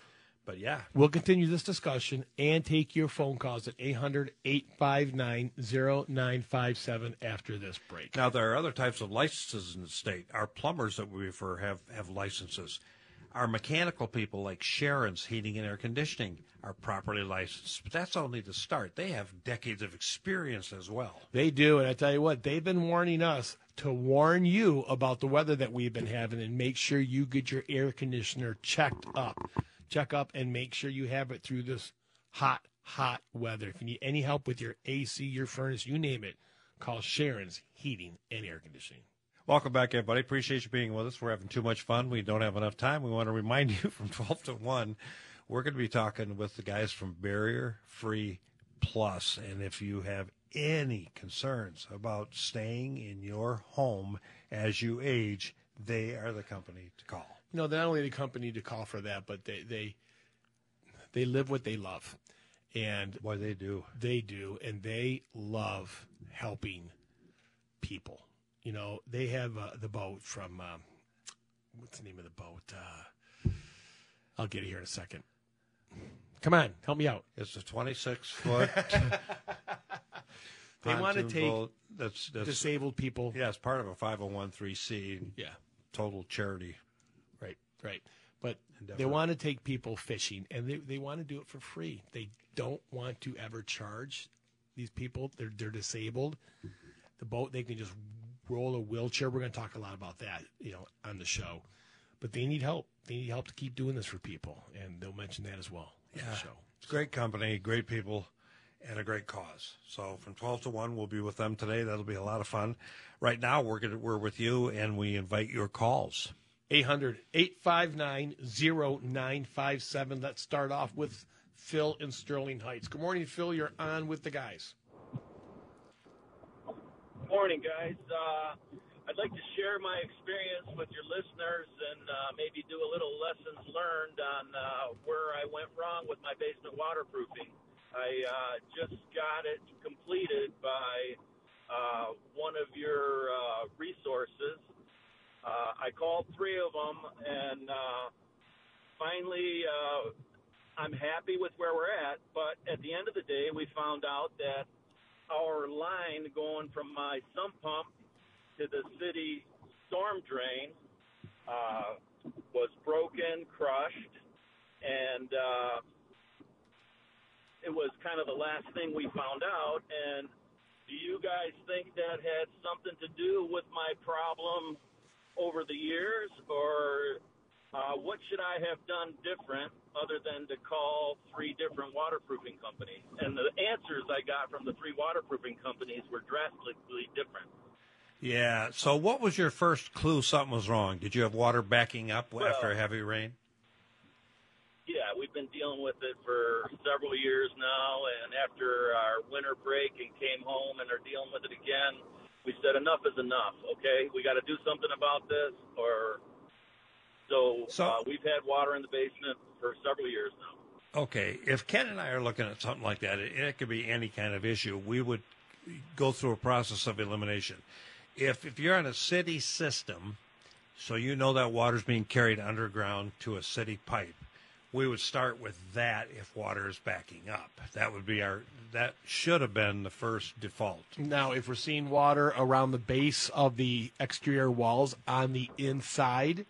But, yeah. We'll continue this discussion and take your phone calls at eight hundred, eight five nine, zero nine five seven after this break. Now, there are other types of licenses in the state. Our plumbers that we refer have, have licenses. Our mechanical people like Sharon's Heating and Air Conditioning are properly licensed. But that's only the start. They have decades of experience as well. They do, and I tell you what, they've been warning us to warn you about the weather that we've been having and make sure you get your air conditioner checked up. Check up and make sure you have it through this hot, hot weather. If you need any help with your A C, your furnace, you name it, call Sharon's Heating and Air Conditioning. Welcome back, everybody. Appreciate you being with us. We're having too much fun. We don't have enough time. We want to remind you from twelve to one, we're going to be talking with the guys from Barrier Free Plus. And if you have any concerns about staying in your home as you age, they are the company to call. You know, they're not only the company to call for that, but they they, they live what they love. And Boy, they do. They do, and they love helping people. You know, they have uh, the boat from, um, what's the name of the boat? Uh, I'll get it here in a second. Come on, help me out. It's a twenty-six foot. They want to take boat that's, that's disabled people. Yeah, it's part of a five oh one c Yeah. total charity. Right, right. But Endeavor. they want to take people fishing, and they, they want to do it for free. They don't want to ever charge these people. They're, they're disabled. The boat, they can just roll a wheelchair. We're going to talk a lot about that, you know, on the show. But they need help. They need help to keep doing this for people, and they'll mention that as well on Yeah. the show. It's a great company, great people, and a great cause. So from twelve to one, we'll be with them today. That'll be a lot of fun. Right now, we're gonna, we're with you, and we invite your calls. eight hundred, eight five nine, zero nine five seven. Let's start off with Phil in Sterling Heights. Good morning, Phil. You're on with the guys. Morning, guys. Uh, I'd like to share my experience with your listeners and uh, maybe do a little lessons learned on uh, where I went wrong with my basement waterproofing. I uh, just got it completed by uh, one of your uh, resources. Uh, I called three of them, and uh, finally uh, I'm happy with where we're at. But at the end of the day, we found out that our line going from my sump pump to the city storm drain uh, was broken, crushed, and uh, it was kind of the last thing we found out. And do you guys think that had something to do with my problem over the years, or uh, what should I have done different other than to call three different waterproofing companies? And the answers I got from the three waterproofing companies were drastically different. Yeah. So what was your first clue something was wrong? Did you have water backing up Well, after a heavy rain? Yeah, we've been dealing with it for several years now, and after our winter break and came home and are dealing with it again, we said enough is enough, okay? We got to do something about this, or so, So- uh, we've had water in the basement for several years now. Okay. If Ken and I are looking at something like that, it, it could be any kind of issue. We would go through a process of elimination. If if you're on a city system, so you know that water's being carried underground to a city pipe, we would start with that if water is backing up. That would be our, that should have been the first default. Now, if we're seeing water around the base of the exterior walls on the inside,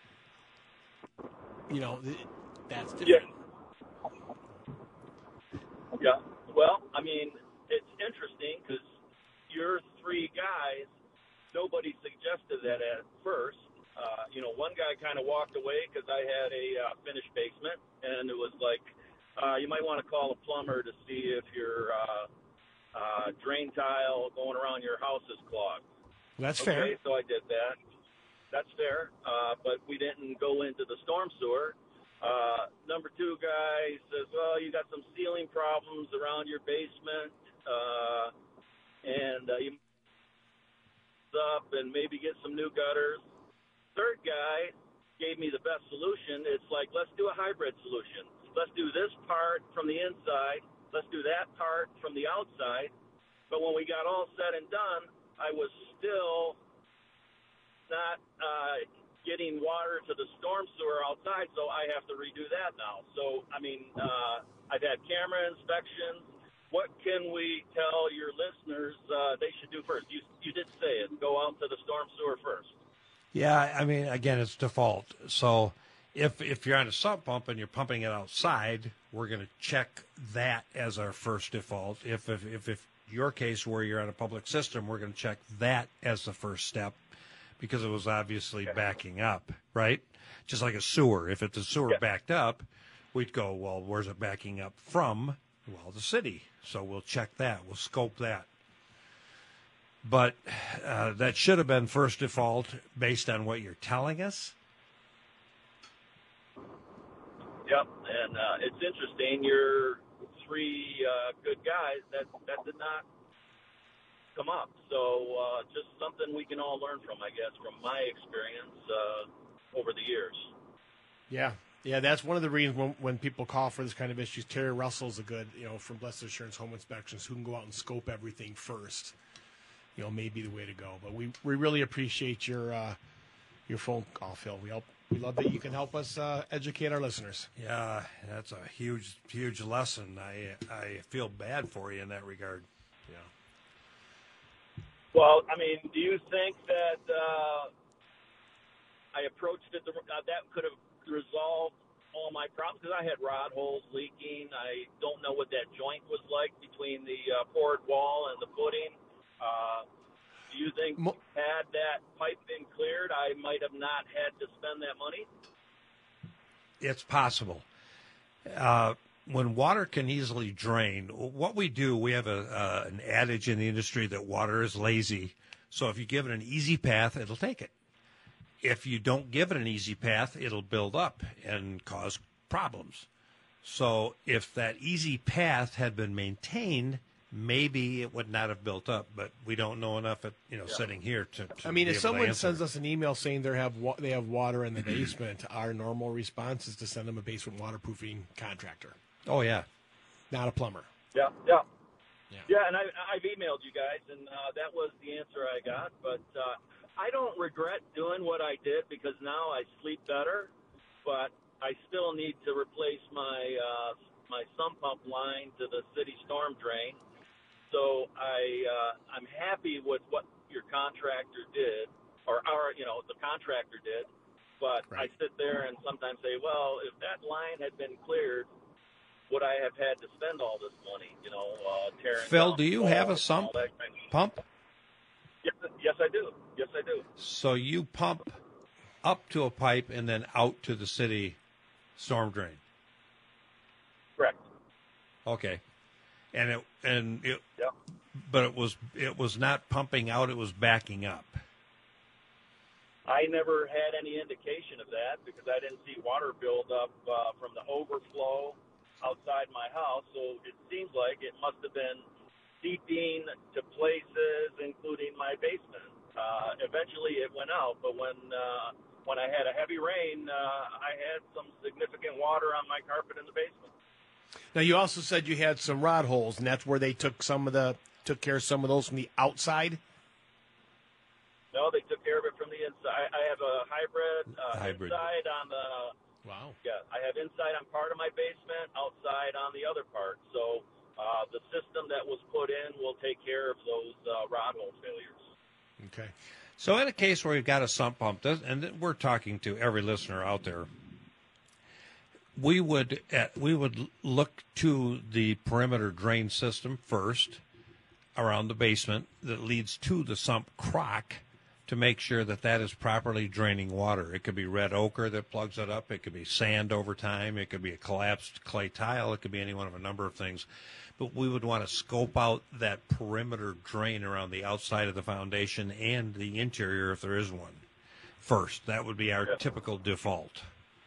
you know, th- that's different. Yeah. Well, I mean, it's interesting because your three guys, nobody suggested that at first. Uh, you know, one guy kind of walked away because I had a uh, finished basement, and it was like, uh, you might want to call a plumber to see if your uh, uh, drain tile going around your house is clogged. That's Okay, fair. so I did that. That's fair, uh, but we didn't go into the storm sewer. Uh, number two guy says, well, you got some ceiling problems around your basement, uh, and uh, you up and maybe get some new gutters. Third guy gave me the best solution. It's like, let's do a hybrid solution. Let's do this part from the inside. Let's do that part from the outside. But when we got all said and done, I was still not uh, getting water to the storm sewer outside, so I have to redo that now. So, I mean, uh, I've had camera inspections. What can we tell your listeners uh, they should do first? You, you did say it. Go out to the storm sewer first. Yeah, I mean, again, it's default. So if if you're on a sump pump and you're pumping it outside, we're going to check that as our first default. If if if, if your case where you're on a public system, we're going to check that as the first step because it was obviously okay. backing up, right? Just like a sewer. If it's a sewer yeah. backed up, we'd go, well, where's it backing up from? Well, the city. So we'll check that. We'll scope that. But uh, that should have been first default based on what you're telling us. Yep, and uh, it's interesting. You're three uh, good guys. That that did not come up. So uh, just something we can all learn from, I guess, from my experience uh, over the years. Yeah. Yeah, that's one of the reasons when, when people call for this kind of issues. Terry Russell's a good, you know, from Blessed Assurance Home Inspections, who can go out and scope everything first. You know, may be the way to go. But we, we really appreciate your uh, your phone call, Phil. We help we love that you can help us uh, educate our listeners. Yeah, that's a huge huge lesson. I I feel bad for you in that regard. Yeah. Well, I mean, do you think that uh, I approached it the, uh, that could have resolved all my problems? Because I had rod holes leaking. I don't know what that joint was like between the uh, poured wall and the footing. Uh, do you think Mo- had that pipe been cleared, I might have not had to spend that money? It's possible. Uh, when water can easily drain, what we do, we have a, uh, an adage in the industry that water is lazy. So if you give it an easy path, it'll take it. If you don't give it an easy path, it'll build up and cause problems. So if that easy path had been maintained, maybe it would not have built up, but we don't know enough at, you know, yeah. sitting here to, to I mean, be if able someone to answer. sends us an email saying they have wa- they have water in the basement, our normal response is to send them a basement waterproofing contractor. Oh, yeah. Not a plumber. Yeah, yeah. Yeah, yeah and I, I've emailed you guys, and uh, that was the answer I got, but uh, I don't regret doing what I did because now I sleep better, but I still need to replace my uh, my sump pump line to the city storm drain. So I uh, I'm happy with what your contractor did, or our you know the contractor did, but right. I sit there and sometimes say, well, if that line had been cleared, would I have had to spend all this money? You know, uh, tearing. Phil, do you have a sump kind of pump? Yes, yes, I do. Yes, I do. So you pump up to a pipe and then out to the city storm drain. Correct. Okay. And it and it, yep. but it was it was not pumping out; it was backing up. I never had any indication of that because I didn't see water build up uh, from the overflow outside my house. So it seems like it must have been seeping to places, including my basement. Uh, eventually, it went out, but when uh, when I had a heavy rain, uh, I had some significant water on my carpet in the basement. Now, you also said you had some rod holes, and that's where they took some of the took care of some of those from the outside. No, they took care of it from the inside. I have a hybrid, uh, hybrid. inside on the. Wow. Yeah, I have inside on part of my basement, outside on the other part. So uh, the system that was put in will take care of those uh, rod hole failures. Okay. So in a case where you've got a sump pump, and we're talking to every listener out there, we would uh, we would look to the perimeter drain system first around the basement that leads to the sump crock to make sure that that is properly draining water. It could be red ochre that plugs it up. It could be sand over time. It could be a collapsed clay tile. It could be any one of a number of things. But we would want to scope out that perimeter drain around the outside of the foundation and the interior if there is one first. That would be our yeah. typical default.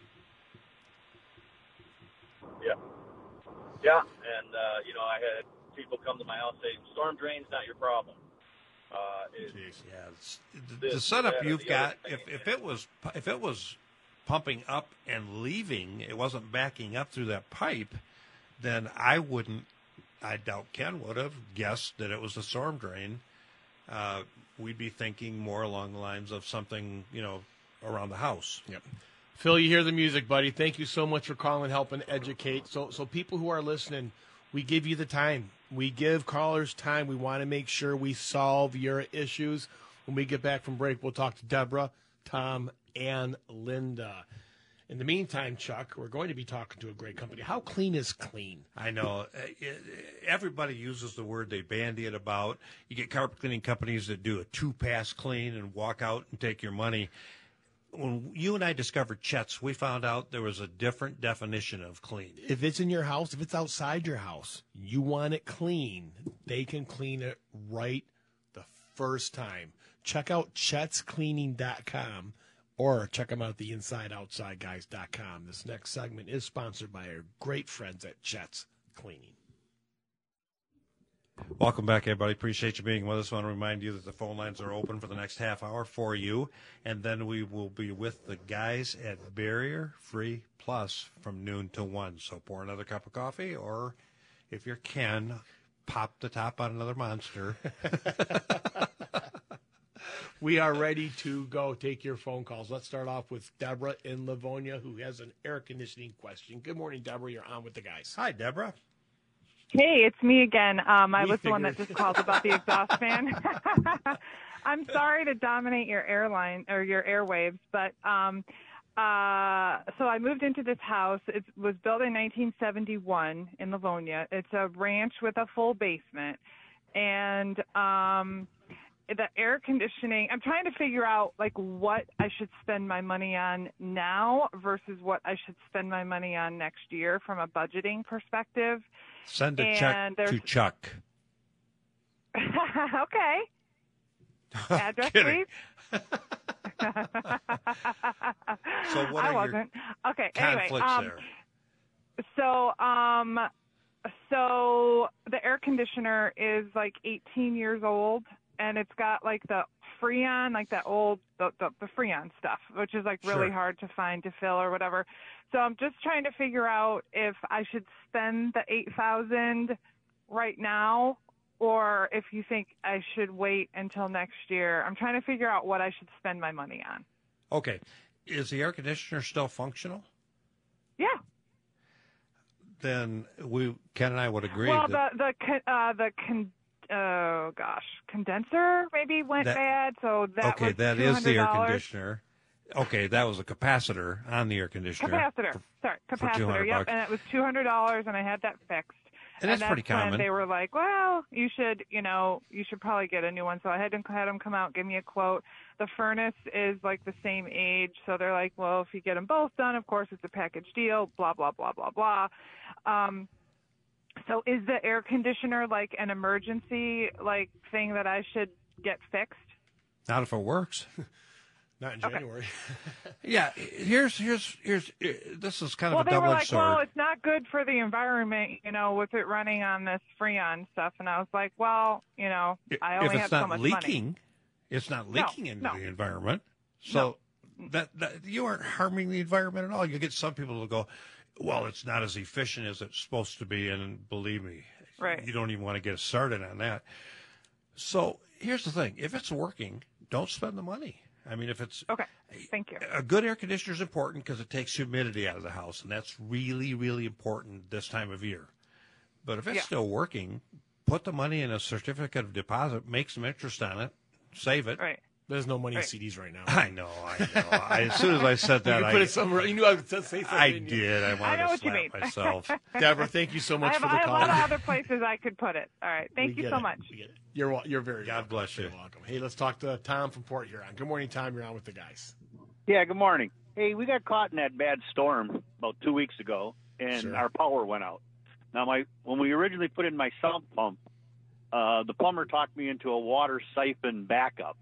Yeah. Yeah, and, uh, you know, I had people come to my house saying, storm drain's not your problem. Uh, it, yeah, it's, the, the setup you've got, if, if it was if it was pumping up and leaving, it wasn't backing up through that pipe, then I wouldn't, I doubt Ken would have guessed that it was a storm drain. Uh, we'd be thinking more along the lines of something, you know, around the house. Yep. Phil, you hear the music, buddy. Thank you so much for calling, helping educate. So, so people who are listening, we give you the time. We give callers time. We want to make sure we solve your issues. When we get back from break, we'll talk to Deborah, Tom, and Linda. In the meantime, Chuck, we're going to be talking to a great company. How clean is clean? I know. Everybody uses the word, they bandy it about. You get carpet cleaning companies that do a two-pass clean and walk out and take your money. When you and I discovered Chet's, we found out there was a different definition of clean. If it's in your house, if it's outside your house, you want it clean, they can clean it right the first time. Check out Chets Cleaning dot com or check them out at the inside outside guys dot com. This next segment is sponsored by our great friends at Chet's Cleaning. Welcome back, everybody. Appreciate you being with us. I want to remind you that the phone lines are open for the next half hour for you, and then we will be with the guys at Barrier Free Plus from noon to one. So pour another cup of coffee, or if you can, pop the top on another Monster. We are ready to go take your phone calls. Let's start off with Deborah in Livonia, who has an air conditioning question. Good morning, Deborah. You're on with the guys. Hi, Deborah. Hey, it's me again. Um, I We was the one that figured. just called about the exhaust fan. I'm sorry to dominate your airline or your airwaves, but um, uh, so I moved into this house. It was built in nineteen seventy-one in Livonia. It's a ranch with a full basement, and um, the air conditioning. I'm trying to figure out like what I should spend my money on now versus what I should spend my money on next year from a budgeting perspective. Send a And check there's- to Chuck. Okay. Address, Kidding. please. So what I are your wasn't. Okay. Anyway, conflicts um, there? so um, so the air conditioner is like eighteen years old, and it's got like the Freon, like that old the the, the Freon stuff, which is like really Sure. hard to find to fill or whatever. So I'm just trying to figure out if I should spend the eight thousand right now, or if you think I should wait until next year. I'm trying to figure out what I should spend my money on. Okay. Is the air conditioner still functional? Yeah. Then we, Ken and I would agree Well, that the the con- uh, the con- oh gosh, condenser maybe went That- bad, so that okay, was that is the air two hundred dollars. conditioner. Okay, that was a capacitor on the air conditioner. Capacitor, sorry, for two capacitor. hundred Yep, bucks. and it was two hundred dollars, and I had that fixed. And that's pretty when common. They were like, "Well, you should, you know, you should probably get a new one." So I had them had them come out, give me a quote. The furnace is like the same age, so they're like, "Well, if you get them both done, of course, it's a package deal." Blah blah blah blah blah. Um, so is the air conditioner like an emergency like thing that I should get fixed? Not if it works. Not in Okay. January. Yeah, here's here's here's uh, this is kind Well, of a they were double-edged like, sword. well, it's not good for the environment, you know, with it running on this Freon stuff. And I was like, well, you know, I only if have it's not so much leaking, money. it's not No, leaking into no. the environment. So that, that you aren't harming the environment at all. You get some people to go, well, it's not as efficient as it's supposed to be, and believe me, Right. you don't even want to get started on that. So here's the thing: if it's working, don't spend the money. I mean, if it's Okay, thank you. a good air conditioner is important because it takes humidity out of the house, and that's really, really important this time of year. But if it's Yeah. still working, put the money in a certificate of deposit, make some interest on it, save it. Right. There's no money Right. in C Ds right now. I know, I know. I, as soon as I said You that, could I, put it somewhere. You knew I would say something. I didn't you? did. I wanted know to what you slap mean. myself. Deborah, thank you so I much have, for I the have a call. lot of other places I could put it. All right. Thank We you get so it. much. We get it. You're wel- you're very God welcome. bless you. You're welcome. Hey, let's talk to Tom from Port Huron. Good morning, Tom. You're on with the guys. Yeah, good morning. Hey, we got caught in that bad storm about two weeks ago, and Sure. our power went out. Now, my when we originally put in my sump pump, uh, the plumber talked me into a water siphon backup,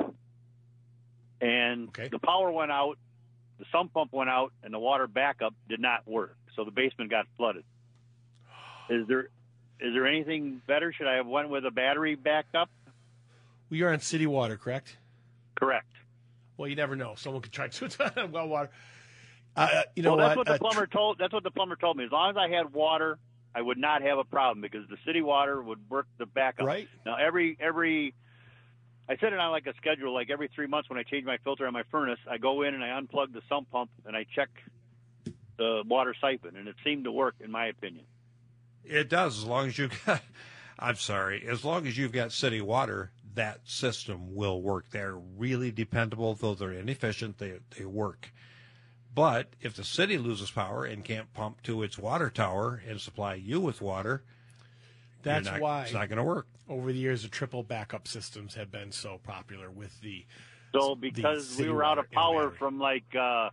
and Okay. the power went out, the sump pump went out, and the water backup did not work, so the basement got flooded. Is there is there anything better? Should I have went with a battery backup? We are on city water, correct? Correct. Well, you never know. Someone could try to well water. Uh, you know well, that's what? what the Uh, plumber told. That's what the plumber told me. As long as I had water, I would not have a problem because the city water would work the backup. Right. Now every every I set it on like a schedule. Like every three months when I change my filter on my furnace, I go in and I unplug the sump pump and I check the water siphon, and it seemed to work, in my opinion. It does, as long as you've got, I'm sorry, as long as you've got city water, that system will work. They're really dependable, though they're inefficient, they, they work. But if the city loses power and can't pump to its water tower and supply you with water, that's not, why it's not going to work. Over the years, the triple backup systems have been so popular with the. So because we were out of power from like, uh,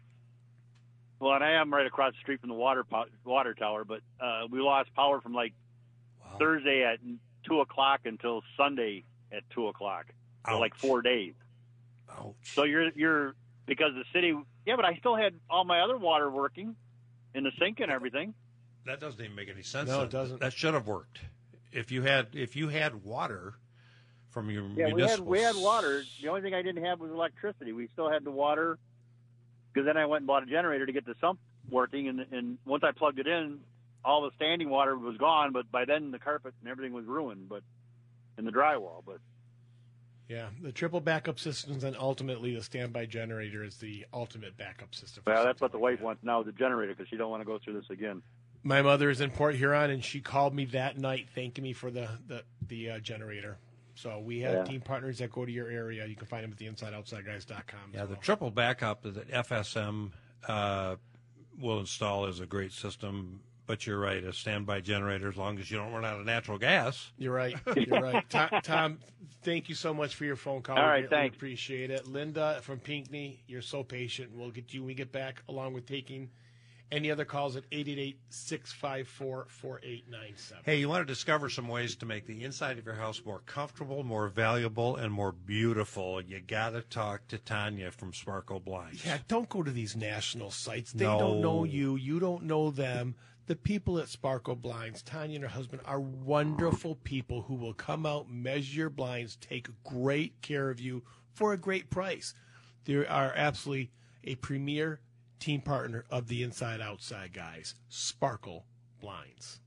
well, and I am right across the street from the water po- water tower, but uh, we lost power from like wow. Thursday at two o'clock until Sunday at two o'clock, for like four days. Ouch. So you're you're because the city, yeah, but I still had all my other water working in the sink and everything. That doesn't even make any sense. No, it doesn't. That should have worked. If you had if you had water from your yeah, municipal... we had we had water. The only thing I didn't have was electricity. We still had the water because then I went and bought a generator to get the sump working, and and once I plugged it in, all the standing water was gone. But by then the carpet and everything was ruined, but in the drywall. But yeah, the triple backup systems, and ultimately the standby generator is the ultimate backup system. Well, that's what the wife wants now, the generator, because she don't want to go through this again. My mother is in Port Huron, and she called me that night thanking me for the the, the uh, generator. So we have yeah. team partners that go to your area. You can find them at the inside outside guys dot com. Yeah, the well. triple backup that F S M uh, will install is a great system. But you're right, a standby generator, as long as you don't run out of natural gas. You're right. You're right. Tom, Tom, thank you so much for your phone call. All right, we thanks. Appreciate it. Linda from Pinckney, you're so patient. We'll get you when we get back, along with taking any other calls at eight eight eight, six five four, four eight nine seven. Hey, you want to discover some ways to make the inside of your house more comfortable, more valuable, and more beautiful? You got to talk to Tanya from Sparkle Blinds. Yeah, don't go to these national sites. They No. don't know you. You don't know them. The people at Sparkle Blinds, Tanya and her husband, are wonderful people who will come out, measure your blinds, take great care of you for a great price. They are absolutely a premier team partner of the Inside Outside guys, Sparkle Blinds.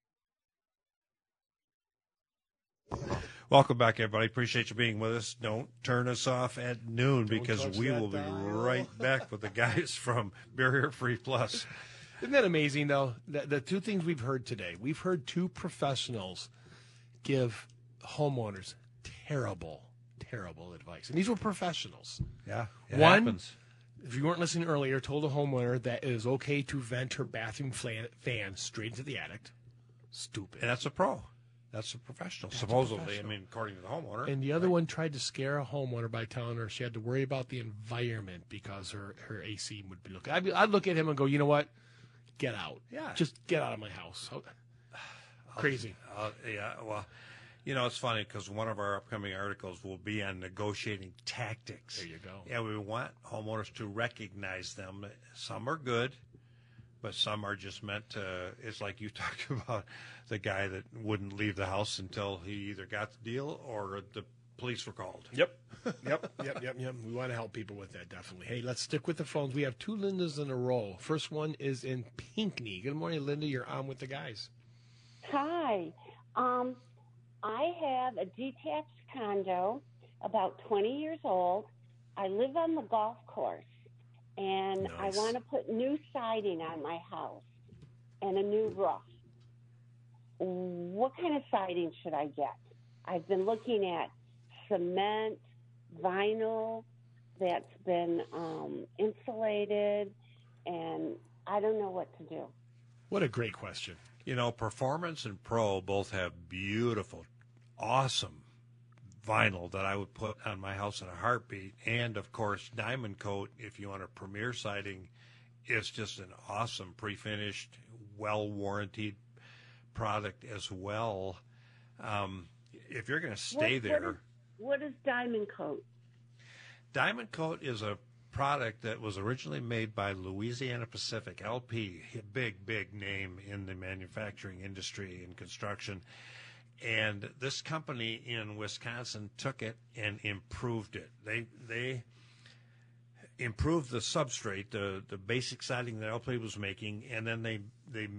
Welcome back, everybody. Appreciate you being with us. Don't turn us off at noon Don't because touch we that will be dial. right back with the guys from Barrier Free Plus. Isn't that amazing, though? The, the two things we've heard today. We've heard two professionals give homeowners terrible, terrible advice. And these were professionals. Yeah, it One, happens. if you weren't listening earlier, told a homeowner that it is okay to vent her bathroom fan, fan straight into the attic. Stupid. And that's a pro. That's a professional, That's a supposedly. professional. I mean, according to the homeowner. And the other one tried to scare a homeowner by telling her she had to worry about the environment because her, her A C would be looking. I'd, be, I'd look at him and go, you know what? Get out. Yeah. Just get out of my house. Crazy. Uh, yeah, well, you know, it's funny because one of our upcoming articles will be on negotiating tactics. There you go. Yeah, we want homeowners to recognize them. Some are good, but some are just meant to. It's like you talked about the guy that wouldn't leave the house until he either got the deal or the police were called. Yep. Yep. Yep. Yep. Yep. We want to help people with that, definitely. Hey, let's stick with the phones. We have two Lindas in a row. First one is in Pinckney. Good morning, Linda. You're on with the guys. Hi. Um, I have a detached condo, about twenty years old. I live on the golf course, and Nice. I want to put new siding on my house and a new roof. What kind of siding should I get? I've been looking at cement, vinyl that's been um, insulated, and I don't know what to do. What a great question. You know, Performance and Pro both have beautiful, awesome vinyl that I would put on my house in a heartbeat. And, of course, Diamond Coat, if you want a premier siding, it's just an awesome pre-finished, well-warranted product as well. Um, if you're going to stay What- there... What is, what is Diamond Coat? Diamond Coat is a product that was originally made by Louisiana Pacific, L P, a big, big name in the manufacturing industry and construction. And this company in Wisconsin took it and improved it. They they improved the substrate, the, the basic siding that L P was making, and then they they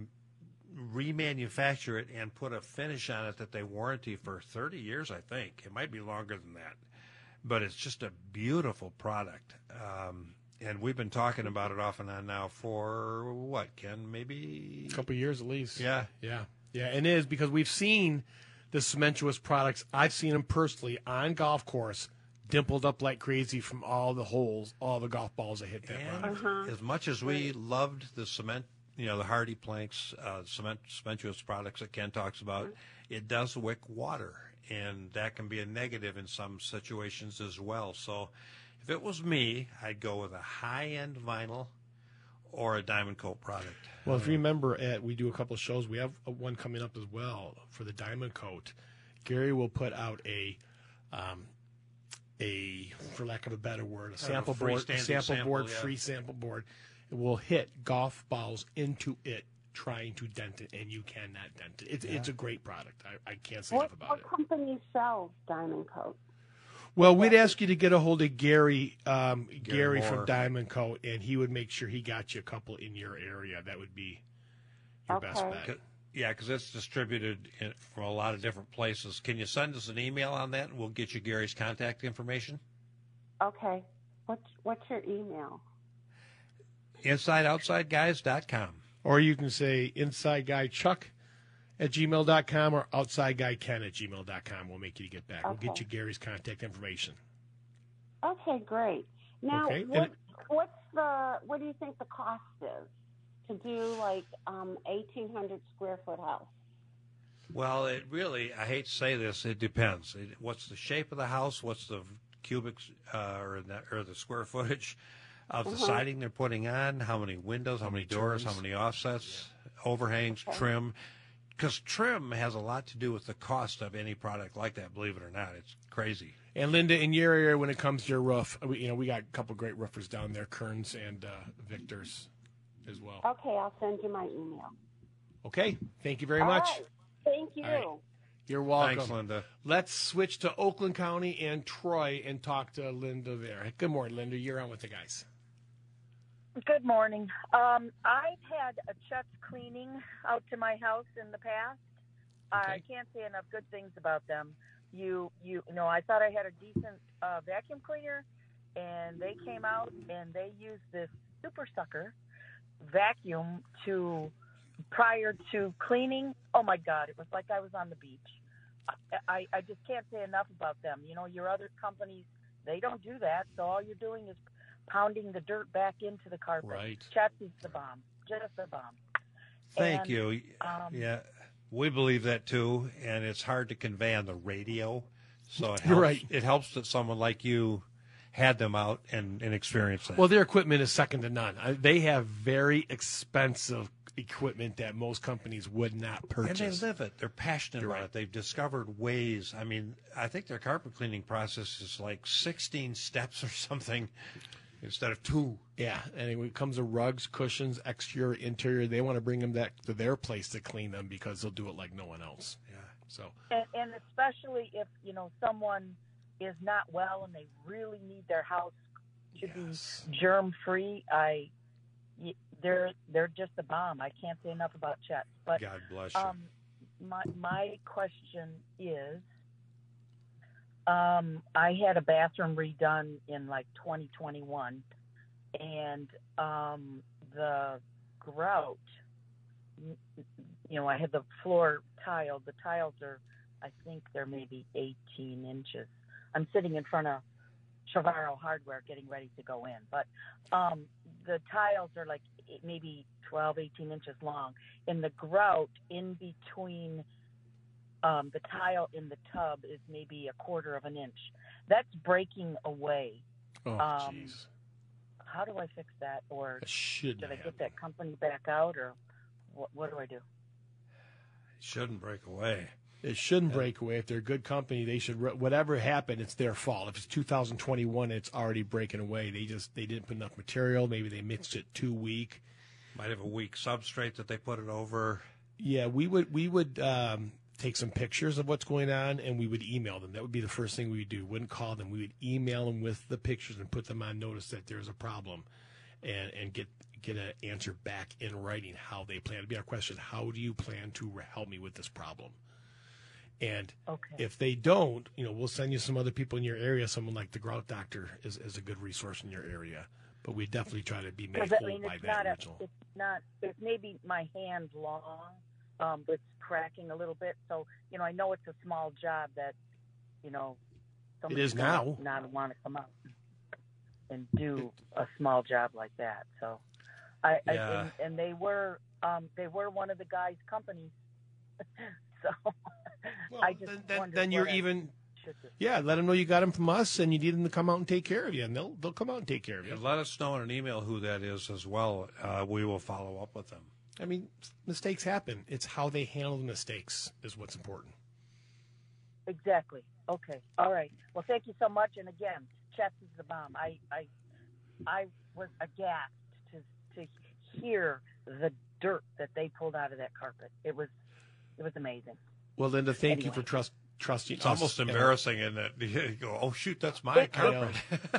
remanufacture it and put a finish on it that they warranty for thirty years, I think. It might be longer than that. but it's just a beautiful product. Um, and we've been talking about it off and on now for what, Ken? Maybe a couple of years at least. Yeah, yeah, yeah. And it is because we've seen the Cementuous products. I've seen them personally on golf course, dimpled up like crazy from all the holes, all the golf balls that hit that and product. Uh-huh. As much as we loved the cement, you know, the Hardy planks, uh, cement, cementuous products that Ken talks about, it does wick water, and that can be a negative in some situations as well. So if it was me, I'd go with a high-end vinyl or a Diamond Coat product. Well, if you remember, at we do a couple of shows. We have one coming up as well for the Diamond Coat. Gary will put out a, um, a for lack of a better word, a sample free board, a standing sample, sample, board, yeah. free sample board. It will hit golf balls into it, trying to dent it, and you cannot dent it. It's, Yeah. it's a great product. I, I can't say What, enough about what it. company sells Diamond Coat? Well, we'd ask you to get a hold of Gary, um, Gary, Gary from Moore. Diamond Coat, and he would make sure he got you a couple in your area. That would be your best Okay. bet. Yeah, because it's distributed in, from a lot of different places. Can you send us an email on that, and we'll get you Gary's contact information? Okay. What's what's your email? inside outside guys dot com. Or you can say inside guy Chuck at gmail dot com or outside guy Ken at gmail dot com. We'll make you get back. We'll get Okay. you Gary's contact information. Okay, great. Now, Okay, and what, it- what's the what do you think the cost is to do like um eighteen hundred square foot house? Well, it really, I hate to say this, it depends. It, what's the shape of the house? What's the cubic uh, or, the, or the square footage of the Uh-huh. siding they're putting on? How many windows? How, many doors? turns? How many offsets? Overhangs? Okay. Trim? Because trim has a lot to do with the cost of any product like that. Believe it or not, it's crazy. And Linda, in your area, when it comes to your roof, we, you know, we got a couple great roofers down there, Kearns and uh, Victor's as well. Okay, I'll send you my email. Okay, thank you very All much. right. Thank you. All right. You're welcome. Thanks, Linda. Let's switch to Oakland County and Troy and talk to Linda there. Good morning, Linda. You're on with the guys. Good morning. Um, I've had a Chet's cleaning out to my house in the past. I Okay. can't say enough good things about them. You, you, you know, I thought I had a decent uh, vacuum cleaner, and they came out and they used this super sucker vacuum to prior to cleaning. Oh my God, it was like I was on the beach. I, I, I just can't say enough about them. You know, your other companies, they don't do that. So all you're doing is pounding the dirt back into the carpet. Right. Chet's is the bomb. Just the bomb. Thank And, you. um, yeah, we believe that too, and it's hard to convey on the radio. So it helps, You're right. it helps that someone like you had them out and, and experienced that. Well, their equipment is second to none. I, they have very expensive equipment that most companies would not and purchase. they live it. They're passionate You're about right. it. They've discovered ways. I mean, I think their carpet cleaning process is like sixteen steps or something instead of two. Yeah, and when it comes to rugs, cushions, exterior, interior, they want to bring them back to their place to clean them because they'll do it like no one else. Yeah. So And, and especially if, you know, someone is not well and they really need their house to yes. be germ free, I, y- they're they're just a bomb. I can't say enough about Chet. But God bless you. um, my my question is, um, I had a bathroom redone in like twenty twenty-one, and um, the grout, you know, I had the floor tiled. The tiles are, I think they're maybe eighteen inches. I'm sitting in front of Chavaro Hardware getting ready to go in, but um, the tiles are like maybe twelve, eighteen inches long, and the grout in between um, the tile in the tub is maybe a quarter of an inch. That's breaking away. Oh, Um, jeez. How do I fix that, or That should should I happen. get that company back out, or what, what do I do? It shouldn't break away. It shouldn't break away. If they're a good company, they should. Whatever happened, it's their fault. If it's two thousand twenty-one, it's already breaking away. They just they didn't put enough material. Maybe they mixed it too weak. Might have a weak substrate that they put it over. Yeah, we would we would um, take some pictures of what's going on, and we would email them. That would be the first thing we would do. We wouldn't call them. We would email them with the pictures and put them on notice that there's a problem, and and get get an answer back in writing how they plan. To be our question: how do you plan to help me with this problem? And Okay. if they don't, you know, we'll send you some other people in your area. Someone like the Grout Doctor is, is a good resource in your area. But we definitely try to be made Because, I whole mean, by it's that not a, original. it's not, it's maybe my hand long, um, but it's cracking a little bit. So, you know, I know it's a small job that, you know, somebody's is gonna now. not want to come out and do a small job like that. So, I, I Yeah. and, and they were, um, they were one of the guys' companies. so, Well, I just then, then, wondered then you're what I even, should do. yeah, let them know you got them from us and you need them to come out and take care of you. And they'll, they'll come out and take care of you. And let us know in an email who that is as well. Uh, we will follow up with them. I mean, mistakes happen. It's how they handle the mistakes is what's important. Exactly. Okay. All right. Well, thank you so much. And again, Chess is the bomb. I, I, I was aghast to to hear the dirt that they pulled out of that carpet. It was, it was amazing. Well, Linda, thank you Anyway. for trust, trusting It's us. almost And- embarrassing, isn't it? You go, oh, shoot, that's my It- carpet.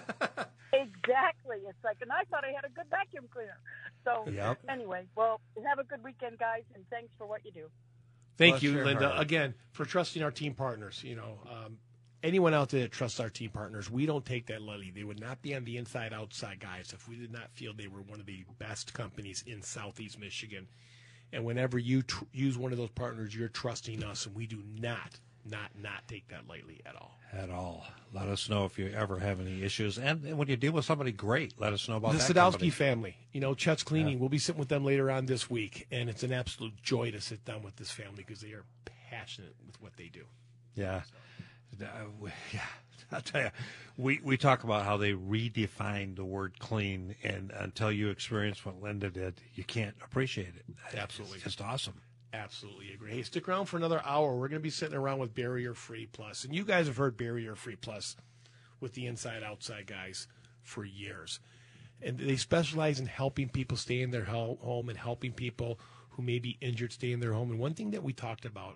Exactly. It's like, and I thought I had a good vacuum cleaner. So Yep. anyway, well, have a good weekend, guys, and thanks for what you do. Thank Bless you, your Linda, heart. again, for trusting our team partners. You know, um, anyone out there that trusts our team partners, we don't take that lightly. They would not be on the inside outside guys if we did not feel they were one of the best companies in Southeast Michigan. And whenever you tr- use one of those partners, you're trusting us, and we do not, not, not take that lightly at all. At all. Let us know if you ever have any issues. And, and when you deal with somebody great, let us know about The that Sadowski company. family, you know, Chet's Cleaning. We'll be sitting with them later on this week, and it's an absolute joy to sit down with this family because they are passionate with what they do. Yeah. Uh, we- yeah. I'll tell you, we, we talk about how they redefined the word clean, and until you experience what Linda did, you can't appreciate it. Absolutely. It's just awesome. Absolutely agree. Hey, stick around for another hour. We're going to be sitting around with Barrier Free Plus. And you guys have heard Barrier Free Plus with the Inside Outside guys for years. And they specialize in helping people stay in their ho- home and helping people who may be injured stay in their home. And one thing that we talked about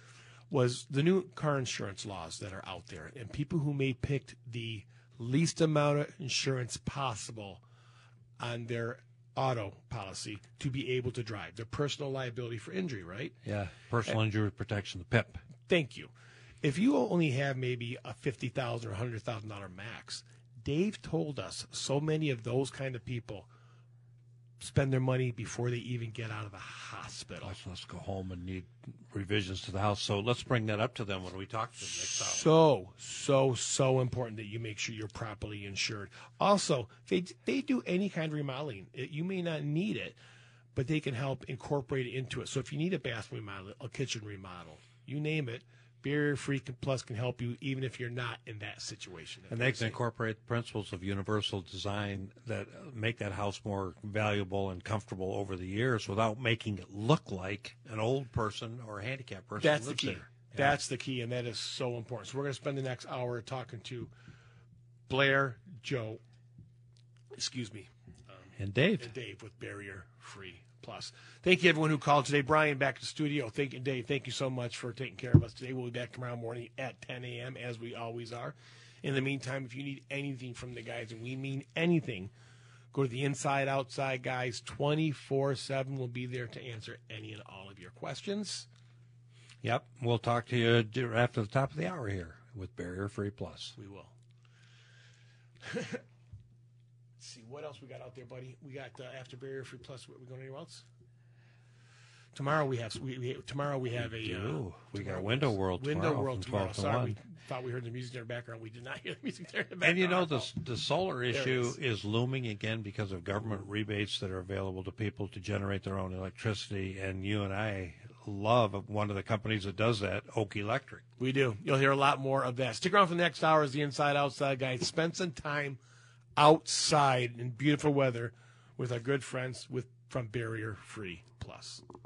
was the new car insurance laws that are out there and people who may pick the least amount of insurance possible on their auto policy to be able to drive, their personal liability for injury, right? Yeah. Personal injury protection, the P I P. Thank you. If you only have maybe a fifty thousand dollars or one hundred thousand dollars max, Dave told us so many of those kind of people spend their money before they even get out of the hospital. Let's, let's go home and need revisions to the house. So let's bring that up to them when we talk to them next hour. So, so, so important that you make sure you're properly insured. Also, they they do any kind of remodeling. It, you may not need it, but they can help incorporate it into it. So if you need a bathroom remodel, a kitchen remodel, you name it, Barrier Free Plus can help you even if you're not in that situation. And they can incorporate the principles of universal design that make that house more valuable and comfortable over the years without making it look like an old person or a handicapped person That's the lives key. there. Yeah. That's the key, and that is so important. So we're going to spend the next hour talking to Blair, Joe, excuse me, um, And Dave. and Dave with Barrier Free Plus. Thank you, everyone who called today. Brian, back to the studio. Thank you, Dave. Thank you so much for taking care of us today. We'll be back tomorrow morning at ten a.m., as we always are. In the meantime, if you need anything from the guys, and we mean anything, go to the Inside Outside guys. twenty-four seven will be there to answer any and all of your questions. Yep. We'll talk to you after the top of the hour here with Barrier Free Plus. We will. Let's see what else we got out there, buddy. We got uh, after Barrier Free Plus. We going anywhere else? Tomorrow we have we, we tomorrow we have a We uh, do. We got tomorrow- Window World Window tomorrow World from tomorrow. twelve to Sorry, one. we thought we heard the music in our background. We did not hear the music there in the background. And you know, the, the solar it issue is. is looming again because of government rebates that are available to people to generate their own electricity. And you and I love one of the companies that does that, Oak Electric. We do. You'll hear a lot more of that. Stick around for the next hour as the Inside Outside guys. Spend some time outside in beautiful weather with our good friends with from Barrier Free Plus.